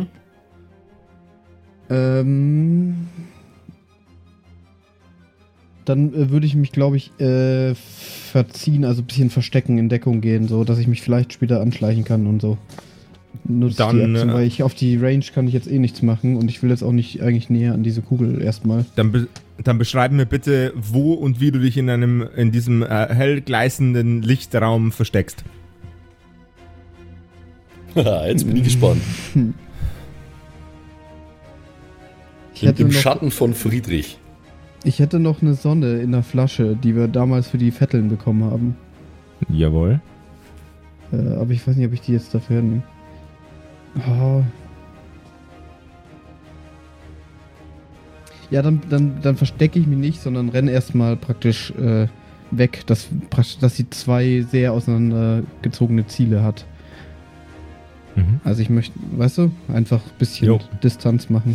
Dann würde ich mich, glaube ich, verziehen, also ein bisschen verstecken, in Deckung gehen, so, dass ich mich vielleicht später anschleichen kann und so. Nutzt Dann, die Action, weil ich auf die Range kann ich jetzt eh nichts machen und ich will jetzt auch nicht eigentlich näher an diese Kugel erstmal. Dann beschreib mir bitte, wo und wie du dich in diesem hell gleißenden Lichtraum versteckst. Jetzt bin ich gespannt. Im Schatten von Friedrich. Ich hätte noch eine Sonne in der Flasche, die wir damals für die Vetteln bekommen haben. Jawohl. Aber ich weiß nicht, ob ich die jetzt dafür nehme. Oh. Ja, dann verstecke ich mich nicht, sondern renne erstmal praktisch weg, dass sie 2 sehr auseinandergezogene Ziele hat. Mhm. Also ich möchte, weißt du, einfach ein bisschen Distanz machen.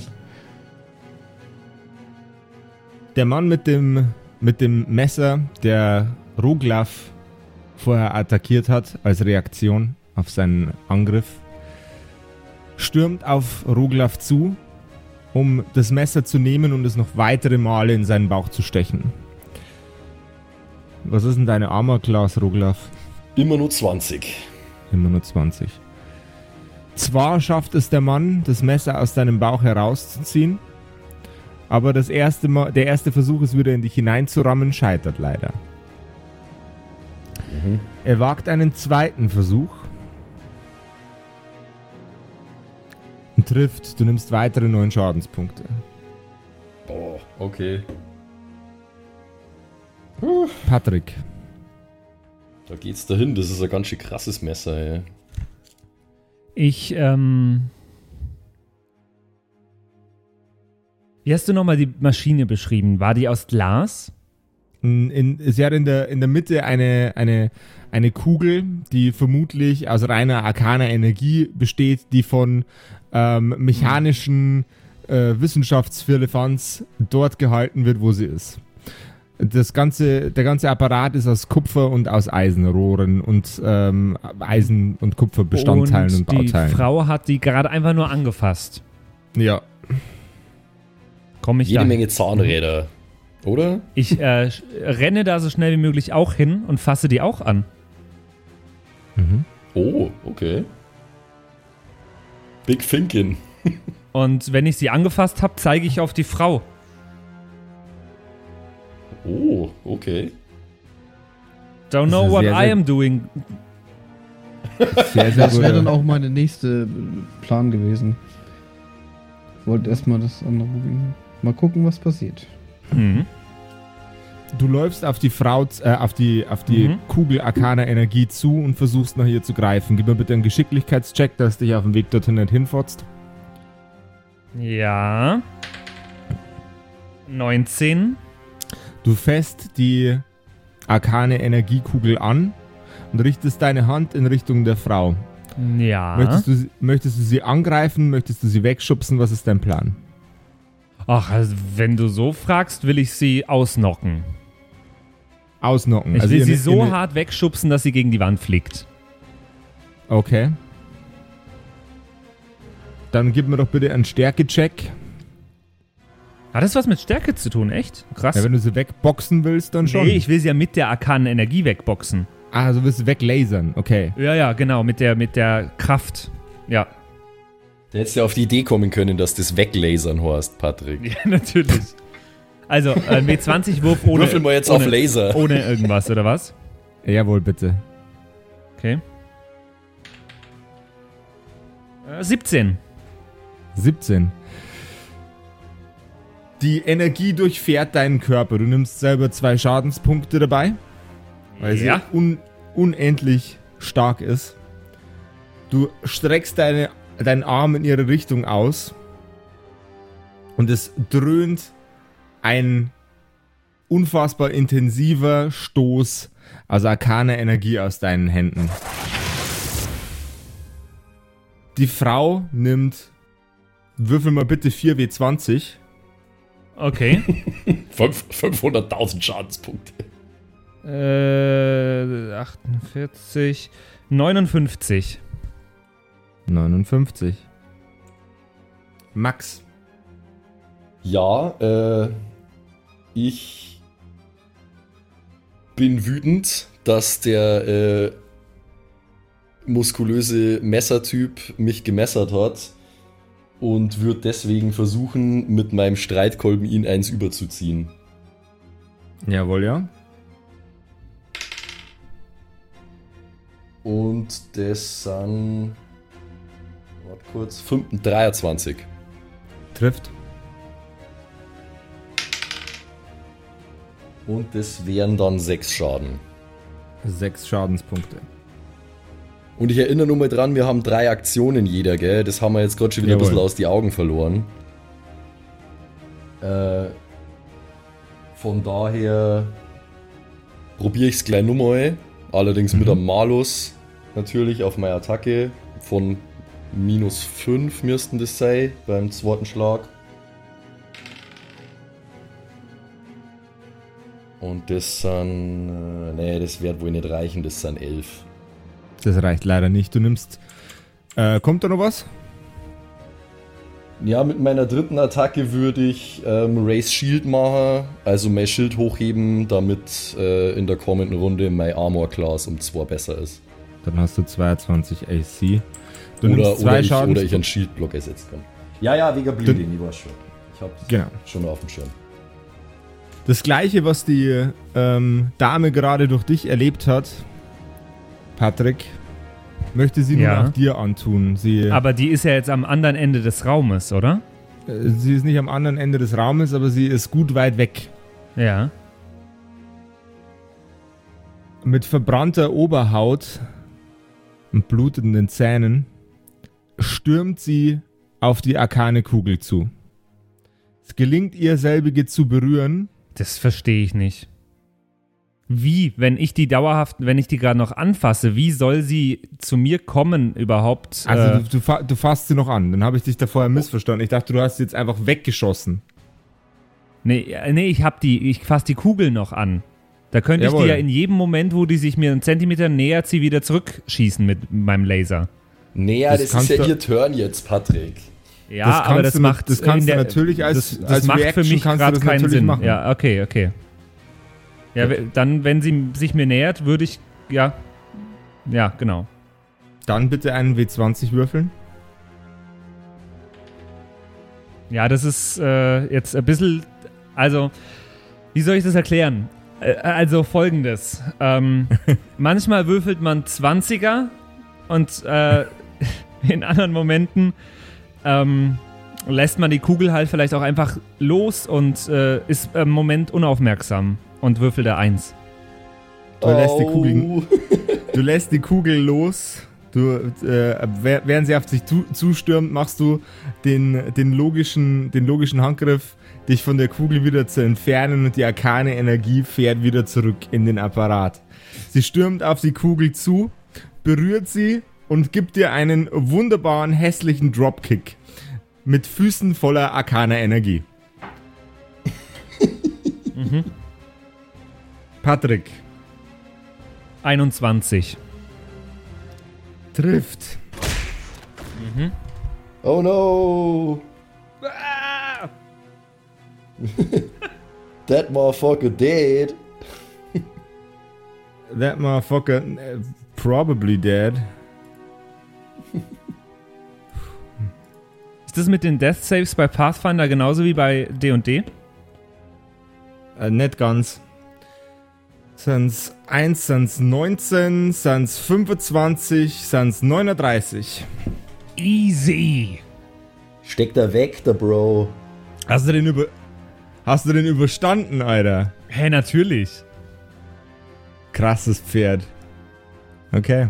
Der Mann mit dem Messer, der Roglaf vorher attackiert hat, als Reaktion auf seinen Angriff, stürmt auf Roglaf zu, um das Messer zu nehmen und es noch weitere Male in seinen Bauch zu stechen. Was ist denn deine Armor Class, Roglaf? Immer nur 20. Immer nur 20. Zwar schafft es der Mann, das Messer aus deinem Bauch herauszuziehen, aber der erste Versuch, es wieder in dich hineinzurammen, scheitert leider. Mhm. Er wagt einen zweiten Versuch und trifft. Du nimmst weitere 9 Schadenspunkte. Oh, okay. Patrick. Da geht's dahin, das ist ein ganz schön krasses Messer, ey. Wie hast du nochmal die Maschine beschrieben? War die aus Glas? Sie hat in der Mitte eine Kugel, die vermutlich aus reiner arkaner Energie besteht, die von mechanischen Wissenschaftsfirlefanz dort gehalten wird, wo sie ist. Der ganze Apparat ist aus Kupfer und aus Eisenrohren und Eisen- und Kupferbestandteilen und Bauteilen. Die Frau hat die gerade einfach nur angefasst. Ja. Komm ich Jede da? Menge Zahnräder, oder? Ich renne da so schnell wie möglich auch hin und fasse die auch an. Mhm. Oh, okay. Big Thinking. Und wenn ich sie angefasst habe, zeige ich auf die Frau. Oh, okay. Don't know Das ist what sehr, I sehr- am doing. Sehr, sehr Das wäre dann gut. auch meine nächste Plan gewesen. Ich wollte erstmal das andere probieren. Mal gucken, was passiert. Mhm. Du läufst auf die Frau, auf die Mhm. Kugel arkaner Energie zu und versuchst nach ihr zu greifen. Gib mir bitte einen Geschicklichkeitscheck, dass dich auf dem Weg dorthin nicht hinfotzt. Ja. 19. Du fässt die arkane Energiekugel an und richtest deine Hand in Richtung der Frau. Ja. Möchtest du sie angreifen? Möchtest du sie wegschubsen? Was ist dein Plan? Ach, also wenn du so fragst, will ich sie ausnocken. Ausnocken. Ich will ihr- sie so ihr- hart wegschubsen, dass sie gegen die Wand fliegt. Okay. Dann gib mir doch bitte einen Stärke-Check. Hat das was mit Stärke zu tun, echt? Krass. Ja, wenn du sie wegboxen willst, dann schon. Nee, ich will sie ja mit der arkanen Energie wegboxen. Also willst du weglasern, okay. Ja, genau, mit der Kraft. Ja. Da hättest du auf die Idee kommen können, dass das weglasern heißt, Patrick. Ja, natürlich. Also, ein W20-Wurf ohne... Würfel mal jetzt ohne, auf Laser. Ohne irgendwas, oder was? Jawohl, bitte. Okay. 17. 17. Die Energie durchfährt deinen Körper. Du nimmst selber 2 Schadenspunkte dabei, weil Ja. sie unendlich stark ist. Du streckst deinen Arm in ihre Richtung aus und es dröhnt ein unfassbar intensiver Stoß aus arkaner Energie aus deinen Händen. Die Frau nimmt, würfel mal bitte 4W20. Okay. 500.000 Schadenspunkte. 48, 59. 59. Max. Ja, ich bin wütend, dass der muskulöse Messertyp mich gemessert hat und würde deswegen versuchen, mit meinem Streitkolben ihn eins überzuziehen. Jawohl, ja. Und das sind, warte kurz, 23. Trifft. Und das wären dann 6 Schaden. 6 Schadenspunkte. Und ich erinnere nur mal dran, wir haben 3 Aktionen jeder, gell? Das haben wir jetzt gerade schon wieder ein Jawohl. bisschen aus die Augen verloren. Von daher probiere ich es gleich nochmal. Allerdings mit einem Malus natürlich auf meine Attacke. Von -5 müssten das sein beim zweiten Schlag. Und das sind... nee, das wird wohl nicht reichen, das sind 11. Das reicht leider nicht. Du nimmst... kommt da noch was? Ja, mit meiner dritten Attacke würde ich Raise Shield machen, also mein Schild hochheben, damit in der kommenden Runde mein Armor Class um 2 besser ist. Dann hast du 22 AC. Du Oder, nimmst 2 oder, ich Schadenspunkte. einen Shieldblock ersetzen kann. Ja, wegen Bleeding, ich weiß schon. Ich hab's Genau. schon auf dem Schirm. Das gleiche, was die Dame gerade durch dich erlebt hat, Patrick, möchte sie nun Ja. auch dir antun. Sie Aber die ist ja jetzt am anderen Ende des Raumes, oder? ist nicht am anderen Ende des Raumes, aber sie ist gut weit weg. Ja. Mit verbrannter Oberhaut und blutenden Zähnen stürmt sie auf die arkane Kugel zu. Es gelingt ihr, selbige zu berühren. Das verstehe ich nicht. Wie, wenn ich die gerade noch anfasse, wie soll sie zu mir kommen überhaupt? Also du fasst sie noch an. Dann habe ich dich da vorher missverstanden. Ich dachte, du hast sie jetzt einfach weggeschossen. Nee, ich fasse die Kugel noch an. Da könnte ich Jawohl. die ja in jedem Moment, wo die sich mir einen Zentimeter nähert, sie wieder zurückschießen mit meinem Laser. Naja, Das das kannst ist ja du- ihr Turn jetzt, Patrick. Ja, Das aber kannst das du macht das kannst in du der- natürlich als das macht für Reaction mich kannst du gerade das keinen natürlich Sinn. machen. Ja, okay. Ja, dann, wenn sie sich mir nähert, würde ich, ja, genau. Dann bitte einen W20 würfeln. Ja, das ist jetzt ein bisschen, also, wie soll ich das erklären? Also folgendes, manchmal würfelt man 20er und in anderen Momenten lässt man die Kugel halt vielleicht auch einfach los und ist im Moment unaufmerksam und würfelt da 1. Du lässt die Kugel los. Während sie auf dich zustürmt, machst du den logischen Handgriff, dich von der Kugel wieder zu entfernen, und die arkane Energie fährt wieder zurück in den Apparat. Sie stürmt auf die Kugel zu, berührt sie und gibt dir einen wunderbaren, hässlichen Dropkick mit Füßen voller arkaner Energie. Patrick. 21. Trifft. Oh no! That motherfucker dead. That motherfucker probably dead. Ist das mit den Death Saves bei Pathfinder genauso wie bei D&D? Nicht ganz. Sind's 1, sind's 19, sind's 25, sind's 39. Easy. Steckt da weg, der Bro. Hast du den überstanden, Alter? Hä, natürlich. Krasses Pferd. Okay.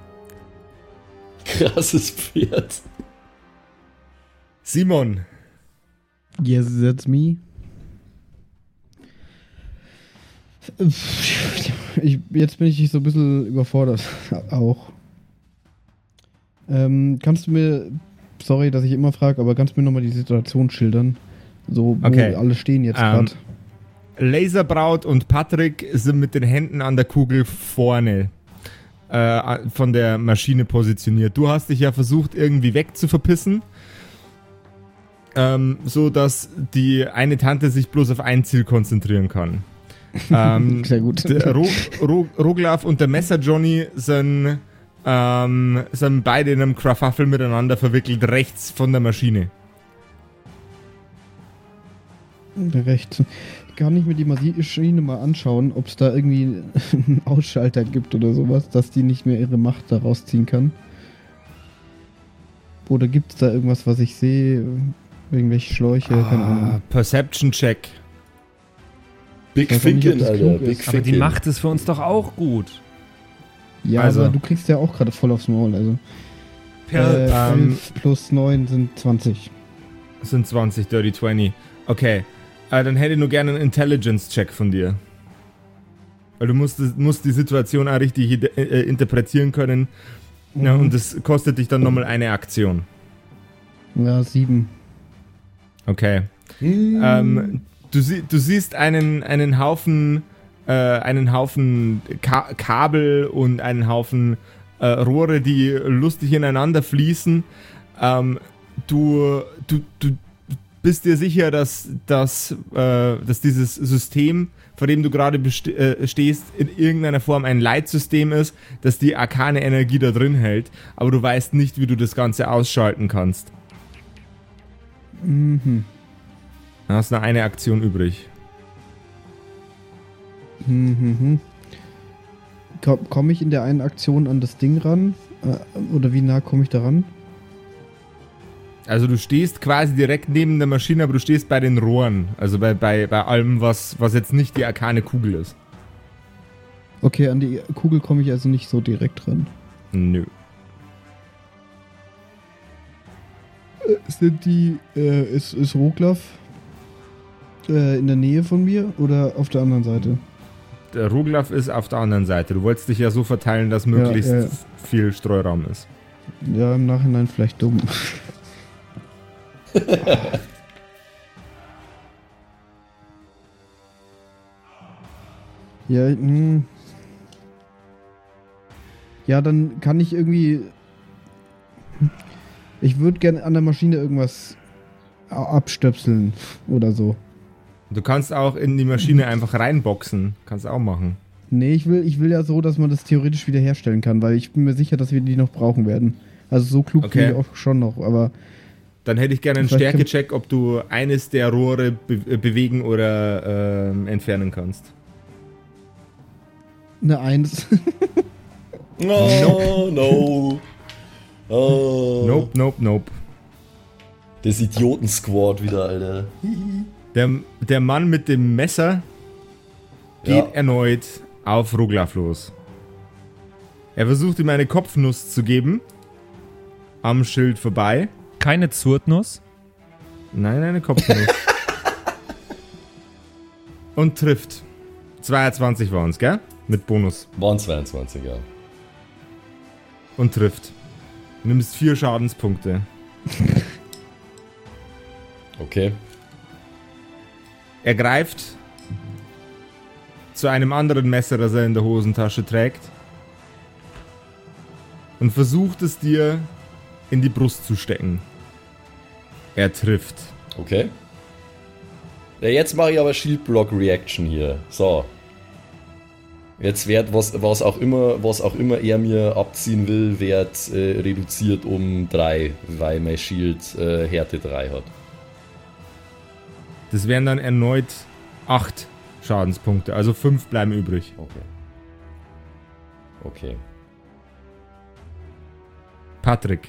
Krasses Pferd. Simon. Yes, that's me. Jetzt bin ich so ein bisschen überfordert auch. Kannst du mir, sorry, dass ich immer frage, aber kannst du mir nochmal die Situation schildern? So, wo Okay. alle stehen jetzt gerade. Laserbraut und Patrick sind mit den Händen an der Kugel vorne von der Maschine positioniert. Du hast dich ja versucht, irgendwie wegzuverpissen, so dass die eine Tante sich bloß auf ein Ziel konzentrieren kann. Sehr gut. Der Roglaf und der Messer Johnny sind beide in einem Krafaffel miteinander verwickelt, rechts von der Maschine. Recht. Kann ich mir die Maschine mal anschauen, ob es da irgendwie einen Ausschalter gibt oder sowas, dass die nicht mehr ihre Macht da rausziehen kann? Oder gibt es da irgendwas, was ich sehe? Irgendwelche Schläuche? Keine Ahnung. Perception Check. Big Ich weiß auch nicht, ob Ficken, das Alter. klug Big ist. Aber die Ficken. macht es für uns doch auch gut. Ja, Also- aber du kriegst ja auch gerade voll aufs Maul. Also Per 11 plus 9 sind 20. Das sind 20, Dirty 20. Okay. Dann hätte ich nur gerne einen Intelligence-Check von dir. Weil du musst die Situation auch richtig interpretieren können. Ja, und das kostet dich dann nochmal eine Aktion. Ja, 7. Okay. Du siehst einen Haufen Kabel und einen Haufen Rohre, die lustig ineinander fließen. Du bist dir sicher, dass dieses System, vor dem du gerade stehst, in irgendeiner Form ein Leitsystem ist, dass die arkane Energie da drin hält, aber du weißt nicht, wie du das Ganze ausschalten kannst. Mhm. Dann hast du noch eine Aktion übrig. Mhm. Komme ich in der einen Aktion an das Ding ran? Oder wie nah komme ich da ran? Also du stehst quasi direkt neben der Maschine, aber du stehst bei den Rohren. Also bei allem, was jetzt nicht die arkane Kugel ist. Okay, an die Kugel komme ich also nicht so direkt ran. Nö. Sind die, ist Roglaf in der Nähe von mir oder auf der anderen Seite? Der Roglaf ist auf der anderen Seite. Du wolltest dich ja so verteilen, dass möglichst ja. viel Streuraum ist. Ja, im Nachhinein vielleicht dumm. Ja, ja, dann kann ich irgendwie. Ich würde gerne an der Maschine irgendwas abstöpseln oder so. Du kannst auch in die Maschine einfach reinboxen. Kannst auch machen. Nee, ich will ja so, dass man das theoretisch wiederherstellen kann, weil ich bin mir sicher, dass wir die noch brauchen werden. Also so klug bin ich auch schon noch, aber. Dann hätte ich gerne einen Vielleicht Stärkecheck, ob du eines der Rohre bewegen oder entfernen kannst. Eine 1. Oh, no. Oh. Nope. Das Idioten-Squad wieder, Alter. Der Mann mit dem Messer geht Ja. erneut auf Roglaf los. Er versucht ihm eine Kopfnuss zu geben. Am Schild vorbei. keine Zurtnuss. Nein, eine Kopfnuss. Und trifft. 22 waren es, gell? Mit Bonus. Waren 22, ja. Und trifft. Du nimmst 4 Schadenspunkte. Okay. Er greift zu einem anderen Messer, das er in der Hosentasche trägt. Und versucht es dir in die Brust zu stecken. Er trifft. Okay. Ja, jetzt mache ich aber Shield Block Reaction hier. So. Jetzt wird was auch immer er mir abziehen will, wird reduziert um 3, weil mein Shield Härte 3 hat. Das wären dann erneut 8 Schadenspunkte, also 5 bleiben übrig. Okay. Patrick.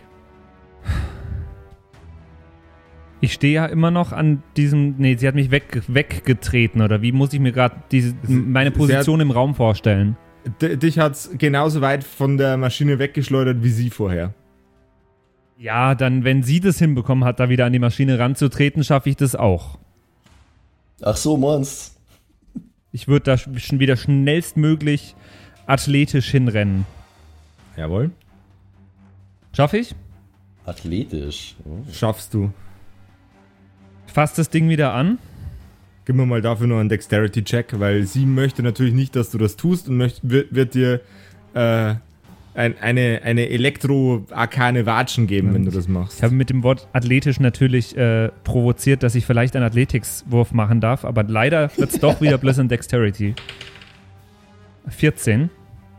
Ich stehe ja immer noch an diesem... Nee, sie hat mich weggetreten, oder wie muss ich mir gerade meine Position im Raum vorstellen? Dich hat's genauso weit von der Maschine weggeschleudert wie sie vorher. Ja, dann, wenn sie das hinbekommen hat, da wieder an die Maschine ranzutreten, schaffe ich das auch. Ach so, meinst. Ich würde da schon wieder schnellstmöglich athletisch hinrennen. Jawohl. Schaffe ich? Athletisch. Oh. Schaffst du. Fass das Ding wieder an. Gib mir mal dafür noch einen Dexterity-Check, weil sie möchte natürlich nicht, dass du das tust und wird dir eine elektro-arkane Watschen geben, wenn du das machst. Ich habe mit dem Wort athletisch natürlich provoziert, dass ich vielleicht einen Athletics-Wurf machen darf, aber leider wird es doch wieder bloß ein Dexterity. 14.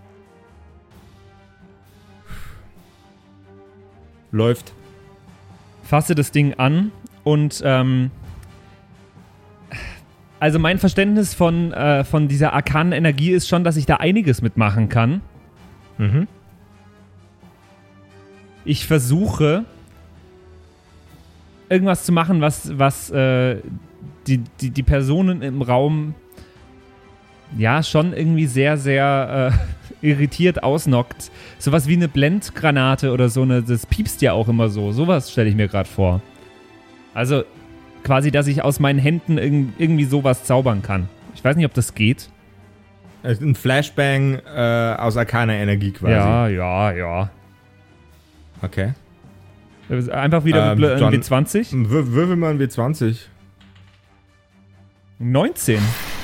Läuft. Fasse das Ding an und also mein Verständnis von dieser arkanen Energie ist schon, dass ich da einiges mitmachen kann. Mhm. Ich versuche irgendwas zu machen, was die Personen im Raum ja schon irgendwie sehr, sehr irritiert ausnockt. Sowas wie eine Blendgranate oder so, das piepst ja auch immer so. Sowas stelle ich mir gerade vor. Also quasi, dass ich aus meinen Händen irgendwie sowas zaubern kann. Ich weiß nicht, ob das geht. Ein Flashbang aus arkaner Energie quasi. Ja. Okay. Einfach wieder ein W20. Würfel mal ein W20. 19.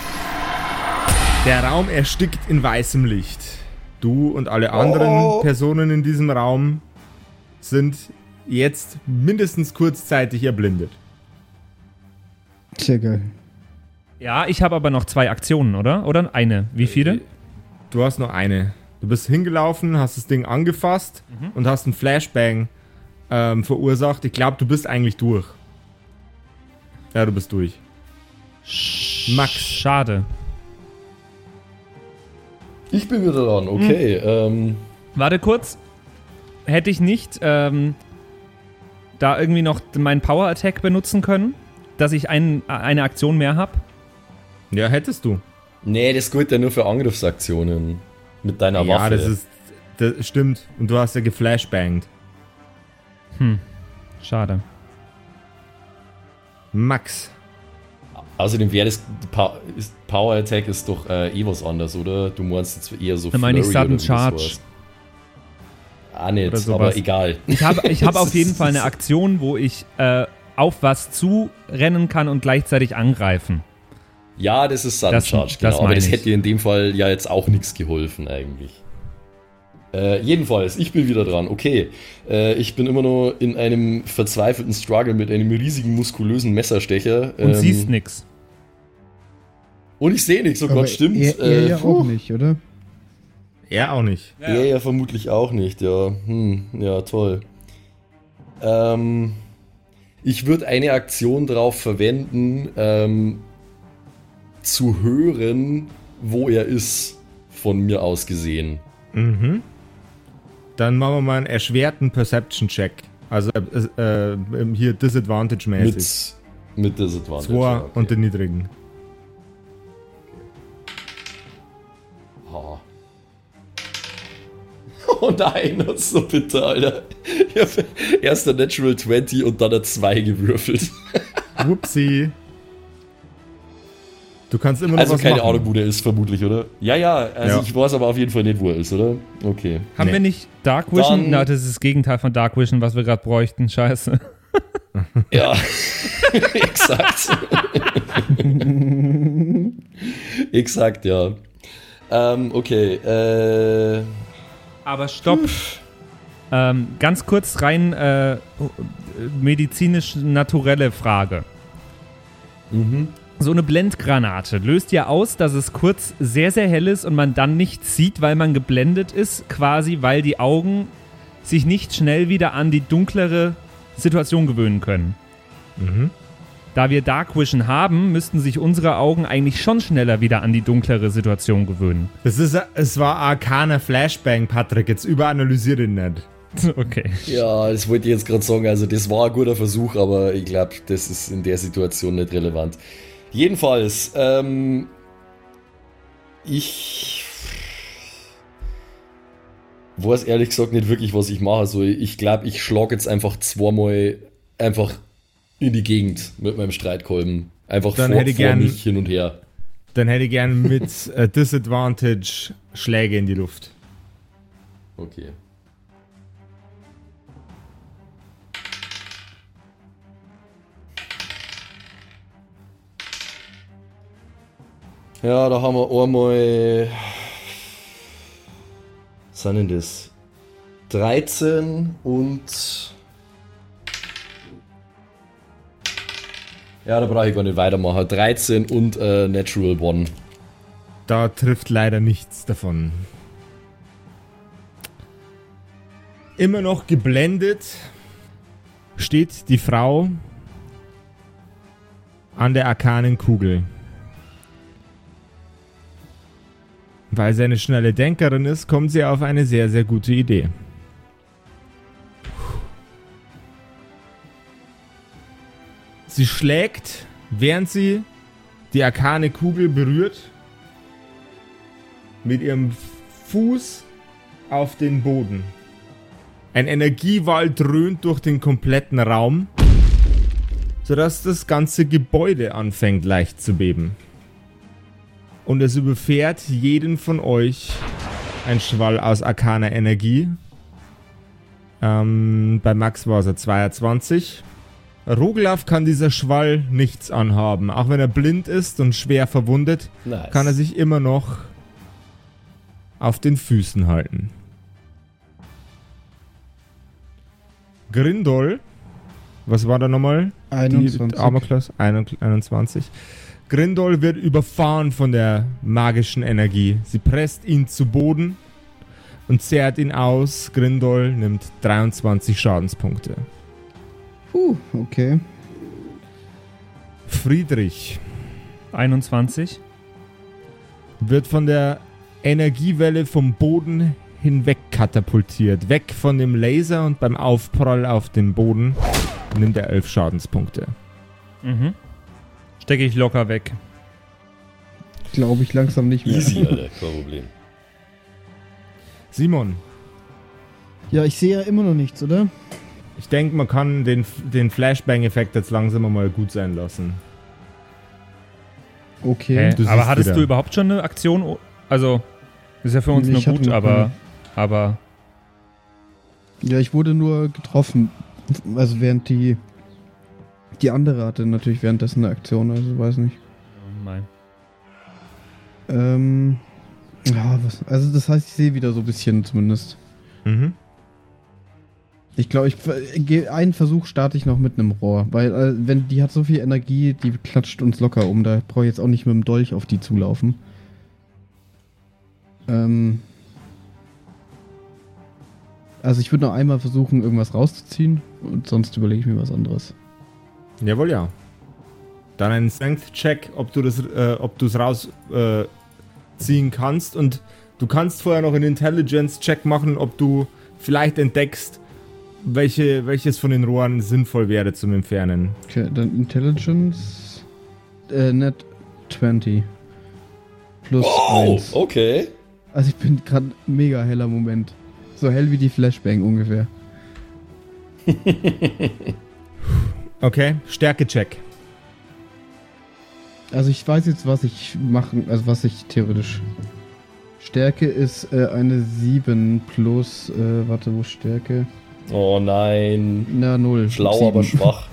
Der Raum erstickt in weißem Licht. Du und alle anderen Personen in diesem Raum sind jetzt mindestens kurzzeitig erblindet. Sehr geil. Ja, ich habe aber noch 2 Aktionen, oder? Oder eine? Wie viele? Du hast nur eine. Du bist hingelaufen, hast das Ding angefasst und hast einen Flashbang verursacht. Ich glaube, du bist eigentlich durch. Ja, du bist durch. Max. Schade. Ich bin wieder dran, okay. Warte kurz. Hätte ich nicht da irgendwie noch meinen Power Attack benutzen können? Dass ich eine Aktion mehr habe? Ja, hättest du. Nee, das gilt ja nur für Angriffsaktionen. Mit deiner Waffe. Ja, das stimmt. Und du hast ja geflashbangt. Schade. Max. Außerdem wäre das Power Attack ist doch was anderes, oder? Du meinst jetzt eher so Dann meine ich Sudden Charge. Ah, nicht, aber egal. Ich hab auf jeden Fall eine Aktion, wo ich auf was zurennen kann und gleichzeitig angreifen. Ja, das ist Sudden Charge, genau. Aber das hätte dir in dem Fall ja jetzt auch nichts geholfen eigentlich. Jedenfalls, ich bin wieder dran. Okay, ich bin immer noch in einem verzweifelten Struggle mit einem riesigen, muskulösen Messerstecher. Und siehst nix. Und ich sehe nichts, oh Gott, stimmt. Er ja auch nicht, oder? Er auch nicht. Er ja vermutlich auch nicht, ja. Ja, toll. Ich würde eine Aktion drauf verwenden, zu hören, wo er ist, von mir aus gesehen. Mhm. Dann machen wir mal einen erschwerten Perception-Check. Also hier Disadvantage-mäßig. Mit Disadvantage. 2 okay. und den niedrigen. Oh nein, das ist so bitter, Alter. Ich habe erst der Natural 20 und dann der 2 gewürfelt. Whoopsie. Du kannst immer noch also was keine machen. Ahnung, wo der ist, vermutlich, oder? Ja, also ich weiß aber auf jeden Fall nicht, wo er ist, oder? Okay. Haben wir nicht Dark Vision? Na, das ist das Gegenteil von Dark Vision, was wir gerade bräuchten. Scheiße. Ja, exakt. Exakt, ja. Okay, Aber stopp. Ganz kurz rein medizinisch-naturelle Frage. so eine Blendgranate löst ja aus, dass es kurz sehr, sehr hell ist und man dann nichts sieht, weil man geblendet ist, quasi, weil die Augen sich nicht schnell wieder an die dunklere Situation gewöhnen können. Mhm. Da wir Dark Vision haben, müssten sich unsere Augen eigentlich schon schneller wieder an die dunklere Situation gewöhnen. Es war arkaner Flashbang, Patrick. Jetzt überanalysiert ihn nicht. Okay. Ja, das wollte ich jetzt gerade sagen. Also das war ein guter Versuch, aber ich glaube, das ist in der Situation nicht relevant. Jedenfalls, ich weiß ehrlich gesagt nicht wirklich, was ich mache. Also ich glaube, ich schlage jetzt einfach zweimal einfach in die Gegend mit meinem Streitkolben. Einfach Dann vor hätte ich gern- mich hin und her. Dann hätte ich gern mit Disadvantage Schläge in die Luft. Okay. Ja, da haben wir einmal. Was sind denn das? 13 und. Ja, da brauche ich gar nicht weitermachen. 13 und Natural One. Da trifft leider nichts davon. Immer noch geblendet steht die Frau an der arkanen Kugel. Weil sie eine schnelle Denkerin ist, kommt sie auf eine sehr, sehr gute Idee. Sie schlägt, während sie die arkane Kugel berührt, mit ihrem Fuß auf den Boden. Ein Energiewall dröhnt durch den kompletten Raum, sodass das ganze Gebäude anfängt leicht zu beben. Und es überfährt jeden von euch ein Schwall aus arkaner Energie. Bei Max war es 22. Roglaf kann dieser Schwall nichts anhaben. Auch wenn er blind ist und schwer verwundet, Nice. kann er sich immer noch auf den Füßen halten. Grindol, was war da nochmal? 21. Die Armor Class 21. Grindol wird überfahren von der magischen Energie. Sie presst ihn zu Boden und zehrt ihn aus. Grindol nimmt 23 Schadenspunkte. Okay. Friedrich 21. wird von der Energiewelle vom Boden hinweg katapultiert. Weg von dem Laser und beim Aufprall auf den Boden nimmt er 11 Schadenspunkte. Mhm. Stecke ich locker weg. Glaube ich langsam nicht mehr. Easy, Alter, kein Problem. Simon, Ja, ich sehe ja immer noch nichts, oder? ich denke, man kann den Flashbang-Effekt jetzt langsam mal gut sein lassen. Okay. Du Aber siehst hattest wieder. du überhaupt schon eine Aktion? Also, ist ja für uns Nee, nur ich hatte gut, noch aber Ja, ich wurde nur getroffen. Also während die andere hatte natürlich währenddessen eine Aktion, also weiß nicht. Nein. Ja, was? Also das heißt, ich sehe wieder so ein bisschen zumindest. Mhm. Ich glaube, einen Versuch starte ich noch mit einem Rohr, weil wenn die hat so viel Energie, die klatscht uns locker um. Da brauche ich jetzt auch nicht mit dem Dolch auf die zulaufen. Also ich würde noch einmal versuchen, irgendwas rauszuziehen und sonst überlege ich mir was anderes. Jawohl, ja. Dann ein Strength-Check, ob du es rausziehen kannst. Und du kannst vorher noch einen Intelligence-Check machen, ob du vielleicht entdeckst, welches von den Rohren sinnvoll wäre zum Entfernen. Okay, dann Intelligence. Net 20. Plus Oh, 1. okay. Also ich bin gerade mega heller Moment. So hell wie die Flashbang ungefähr. Okay, Stärke-Check. Also ich weiß jetzt, was ich machen, also was ich theoretisch. Stärke ist eine 7 plus, warte, wo ist Stärke? Oh nein. Na, 0. Schlau, 7. aber schwach.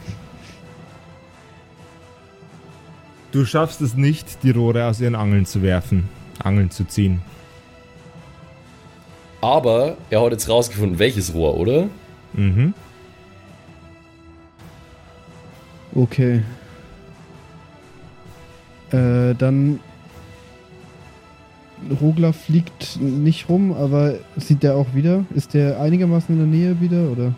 Du schaffst es nicht, die Rohre aus ihren Angeln zu werfen. Angeln zu ziehen. Aber er hat jetzt rausgefunden, welches Rohr, oder? Mhm. Okay. Dann Roglaf fliegt nicht rum, aber sieht der auch wieder? Ist der einigermaßen in der Nähe wieder, oder?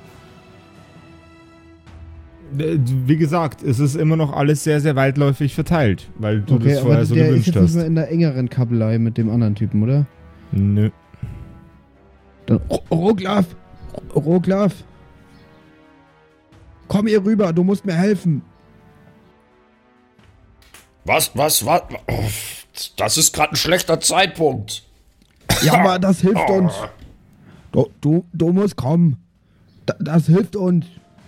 Wie gesagt, es ist immer noch alles sehr, sehr weitläufig verteilt, weil du das vorher so der ist gewünscht jetzt nicht hast. mehr in der engeren Kabelei mit dem anderen Typen, oder? Nö. Dann, Roglaf! Roglaf! Komm hier rüber, du musst mir helfen! Was? Das ist gerade ein schlechter Zeitpunkt. Ja, aber das hilft uns! Du musst kommen! Das hilft uns!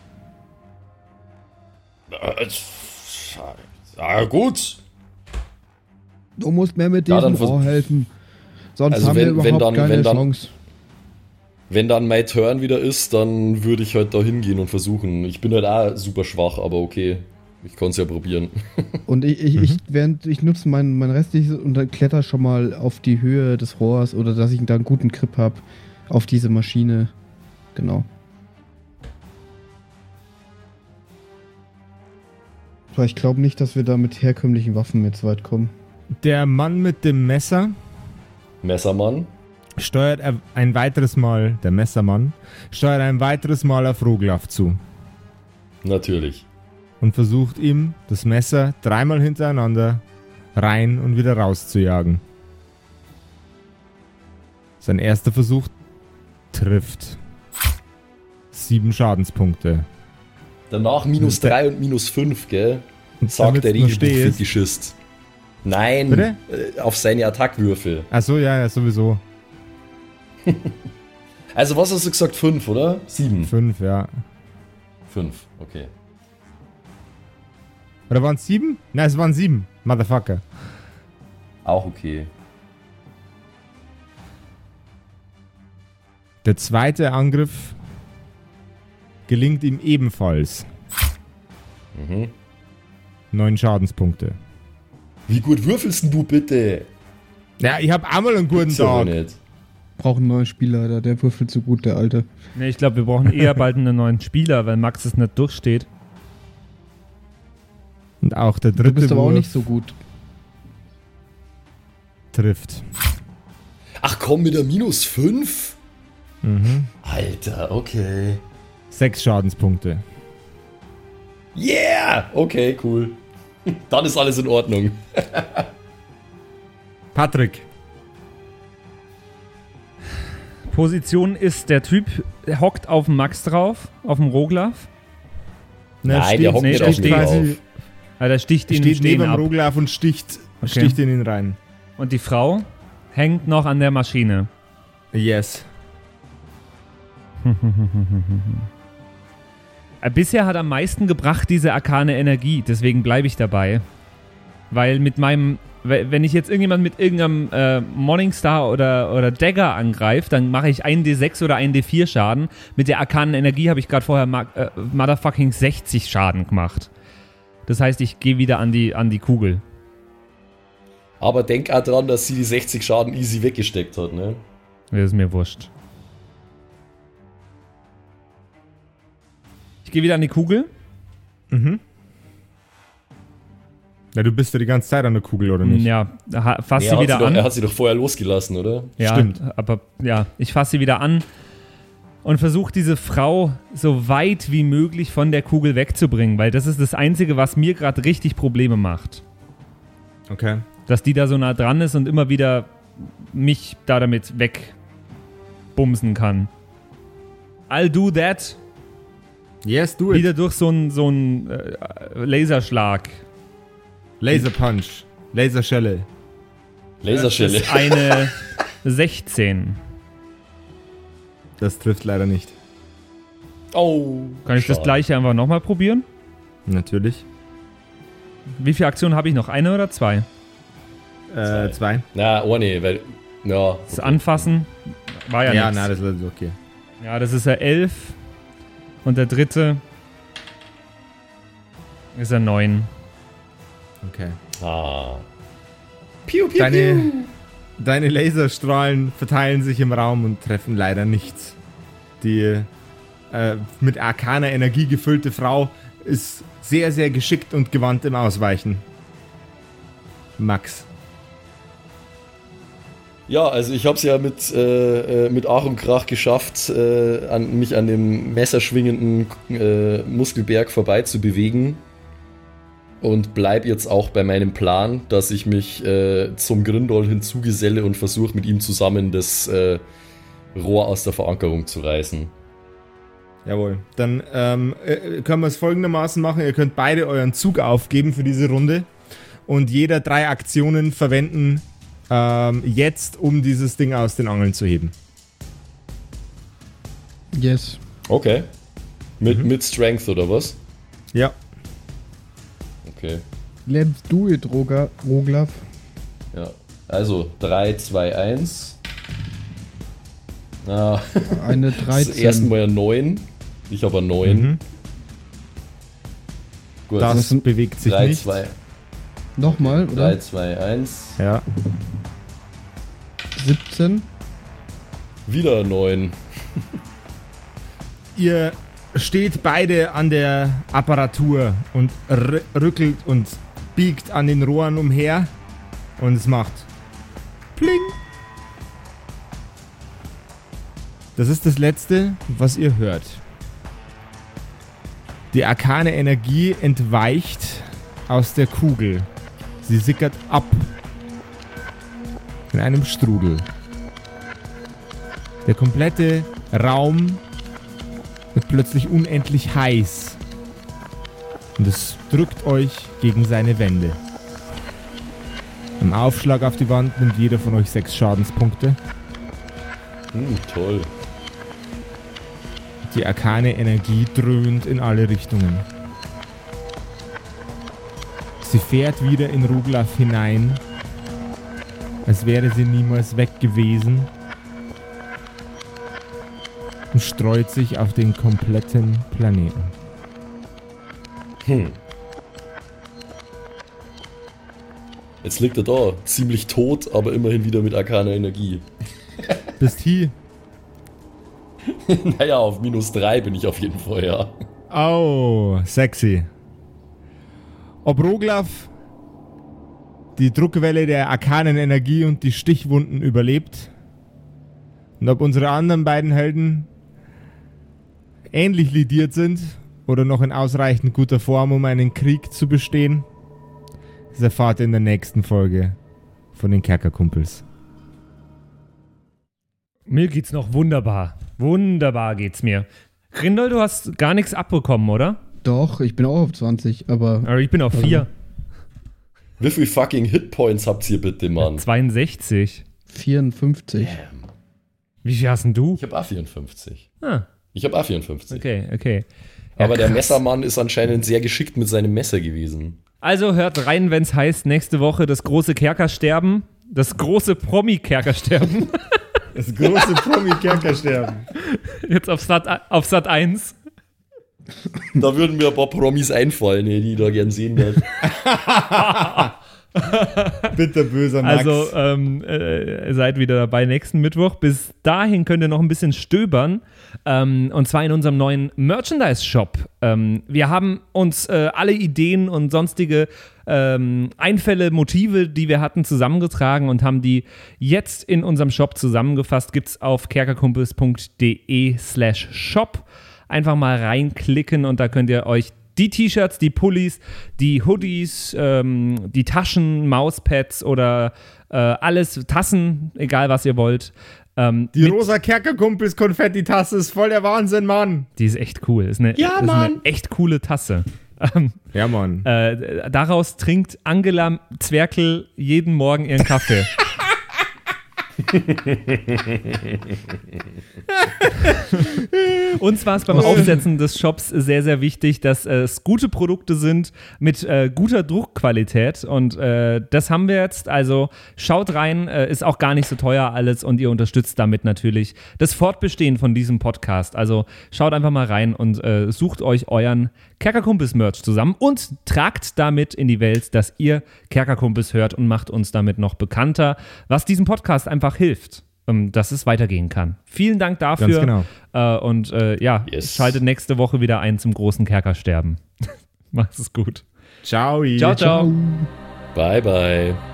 Ja, gut. Du musst mir mit Ja, diesem dann Rohr helfen. Sonst Also haben wir überhaupt keine wenn dann- Chance. Wenn dann mein Turn wieder ist, dann würde ich halt da hingehen und versuchen. Ich bin halt auch super schwach, aber okay. Ich kann es ja probieren. Und ich nutze mein restliches und dann kletter schon mal auf die Höhe des Rohrs oder dass ich da einen guten Grip habe auf diese Maschine. Genau. Aber ich glaube nicht, dass wir da mit herkömmlichen Waffen jetzt weit kommen. Der Mann mit dem Messer Messermann. steuert ein weiteres Mal, der Messermann, steuert ein weiteres Mal auf Roglaf zu Natürlich. und versucht ihm das Messer 3-mal hintereinander rein und wieder raus zu jagen. Sein erster Versuch trifft. 7 Schadenspunkte. Danach minus 3 und minus 5, gell? Und Sagt der damit's noch stehst- Regelbuch-Fetischist. Nein, Bitte? Auf seine Attackwürfel. Achso, ja, sowieso. Also was hast du gesagt? 5, oder? 7. 5, ja. 5, okay. Oder waren es 7? Nein, es waren 7. Motherfucker. Auch okay. Der zweite Angriff gelingt ihm ebenfalls. 9 Schadenspunkte. Wie gut würfelst denn du bitte? Ja, ich hab einmal einen guten Gibt's aber Tag. nicht. Brauchen einen neuen Spieler, der würfelt so gut, der Alte. Nee, ich glaube, wir brauchen eher bald einen neuen Spieler, weil Max es nicht durchsteht. Und auch der Du dritte bist aber auch Wurf nicht so gut. trifft. Ach komm, mit der minus 5? Mhm. Alter, okay. 6 Schadenspunkte. Yeah! Okay, cool. Dann ist alles in Ordnung. Patrick. Position ist, der Typ hockt auf dem Max drauf, auf dem Roglaf. Na, Nein, der hockt nicht auf dem quasi, Der sticht ihn steht stehen neben dem ab. Roglaf und sticht Okay. in ihn rein. Und die Frau hängt noch an der Maschine. Yes. Bisher hat am meisten gebracht diese arkane Energie, deswegen bleibe ich dabei. Weil mit meinem, wenn ich jetzt irgendjemand mit irgendeinem Morningstar oder Dagger angreife, dann mache ich 1d6 oder 1d4 Schaden. Mit der arkanen Energie habe ich gerade vorher motherfucking 60 Schaden gemacht. Das heißt, ich gehe wieder an die Kugel. Aber denk auch dran, dass sie die 60 Schaden easy weggesteckt hat, ne? Das ist mir wurscht. Ich gehe wieder an die Kugel. Ja, du bist ja die ganze Zeit an der Kugel, oder nicht? Ja, fass Nee, sie wieder an. Er hat sie doch vorher losgelassen, oder? Ja, Stimmt. aber ja, ich fasse sie wieder an und versuche diese Frau so weit wie möglich von der Kugel wegzubringen, weil das ist das Einzige, was mir gerade richtig Probleme macht. Okay. Dass die da so nah dran ist und immer wieder mich da damit wegbumsen kann. I'll do that. Yes, do it. Wieder durch so einen Laserschlag. Laser Punch. Laserschelle. Laserschelle. Eine 16. Das trifft leider nicht. Oh. Kann ich das schade. gleiche einfach nochmal probieren? Natürlich. Wie viele Aktionen habe ich noch? Eine oder zwei? 2. Na, oh nee, weil. Ja. Das Anfassen war ja, Ja, nix. na, das ist okay. Ja, das ist ja 11. Und der dritte ist ja 9. Okay. Ah. Piu, piu, piu. Deine Laserstrahlen verteilen sich im Raum und treffen leider nichts. Die mit arkaner Energie gefüllte Frau ist sehr, sehr geschickt und gewandt im Ausweichen. Max. Ja, also ich habe es ja mit Ach und Krach geschafft, mich an dem messerschwingenden Muskelberg vorbei zu bewegen. Und bleib jetzt auch bei meinem Plan, dass ich mich zum Grindol hinzugeselle und versuche mit ihm zusammen das Rohr aus der Verankerung zu reißen. Jawohl. Dann können wir es folgendermaßen machen. Ihr könnt beide euren Zug aufgeben für diese Runde. Und jeder 3 Aktionen verwenden jetzt, um dieses Ding aus den Angeln zu heben. Yes. Okay. Mit Strength oder was? Ja. Okay. Let's do it, Roglaf. Ja. Also 3, 2, 1. Ah, Eine das 13. erste Mal ja 9. Ich habe 9. Mhm. Gut. Das bewegt sich 3, nicht. 2, Nochmal, 3, oder? 2, 1. Ja. 17. Wieder 9. Ihr steht beide an der Apparatur und rückelt und biegt an den Rohren umher und es macht Pling. Das ist das Letzte, was ihr hört. Die arkane Energie entweicht aus der Kugel. Sie sickert ab in einem Strudel. Der komplette Raum wird plötzlich unendlich heiß. Und es drückt euch gegen seine Wände. Im Aufschlag auf die Wand nimmt jeder von euch 6 Schadenspunkte. Toll. Die arkane Energie dröhnt in alle Richtungen. Sie fährt wieder in Roglaf hinein, als wäre sie niemals weg gewesen, und streut sich auf den kompletten Planeten. Jetzt liegt er da, ziemlich tot, aber immerhin wieder mit arkaner Energie. Bist hier? Naja, auf -3 bin ich auf jeden Fall, ja. Oh, sexy. Ob Roglaf die Druckwelle der arkanen Energie und die Stichwunden überlebt und ob unsere anderen beiden Helden ähnlich lidiert sind oder noch in ausreichend guter Form, um einen Krieg zu bestehen, das erfahrt ihr in der nächsten Folge von den Kerkerkumpels. Mir geht's noch wunderbar. Wunderbar geht's mir. Grindol, du hast gar nichts abbekommen, oder? Doch, ich bin auch auf 20, aber Aber ich bin auf 4. Wie viel fucking Hitpoints habt ihr bitte, Mann? 62. 54. Wie viel hast denn du? Ich hab A54. Ah, Ich hab A54. okay. Ja, Aber der krass. Messermann ist anscheinend sehr geschickt mit seinem Messer gewesen. Also hört rein, wenn es heißt, nächste Woche das große Kerkersterben. Das große Promi-Kerkersterben. Das große Promi-Kerkersterben. Jetzt auf Sat 1. Da würden mir ein paar Promis einfallen, die ich da gern sehen würde. Bitterböser Max. Also seid wieder dabei nächsten Mittwoch. Bis dahin könnt ihr noch ein bisschen stöbern. Und zwar in unserem neuen Merchandise-Shop. Wir haben uns alle Ideen und sonstige Einfälle, Motive, die wir hatten, zusammengetragen und haben die jetzt in unserem Shop zusammengefasst. Gibt's auf kerkerkumpels.de/shop. Einfach mal reinklicken und da könnt ihr euch die T-Shirts, die Pullis, die Hoodies, die Taschen, Mauspads oder alles, Tassen, egal was ihr wollt. Die rosa Kerkerkumpels-Konfetti-Tasse ist voll der Wahnsinn, Mann. Die ist echt cool. Ist eine echt coole Tasse. Ja, Mann. Daraus trinkt Angela Zwerkel jeden Morgen ihren Kaffee. Uns war es beim Aufsetzen des Shops sehr, sehr wichtig, dass es gute Produkte sind mit guter Druckqualität und das haben wir jetzt, also schaut rein, ist auch gar nicht so teuer alles und ihr unterstützt damit natürlich das Fortbestehen von diesem Podcast, also schaut einfach mal rein und sucht euch euren Kerkerkumpels-Merch zusammen und tragt damit in die Welt, dass ihr Kerkerkumpels hört und macht uns damit noch bekannter, was diesem Podcast einfach hilft, dass es weitergehen kann. Vielen Dank dafür. Ganz genau. Und Yes. schaltet nächste Woche wieder ein zum großen Kerkersterben. Macht es gut. Ciao. Ciao, ciao. Ciao. Bye, bye.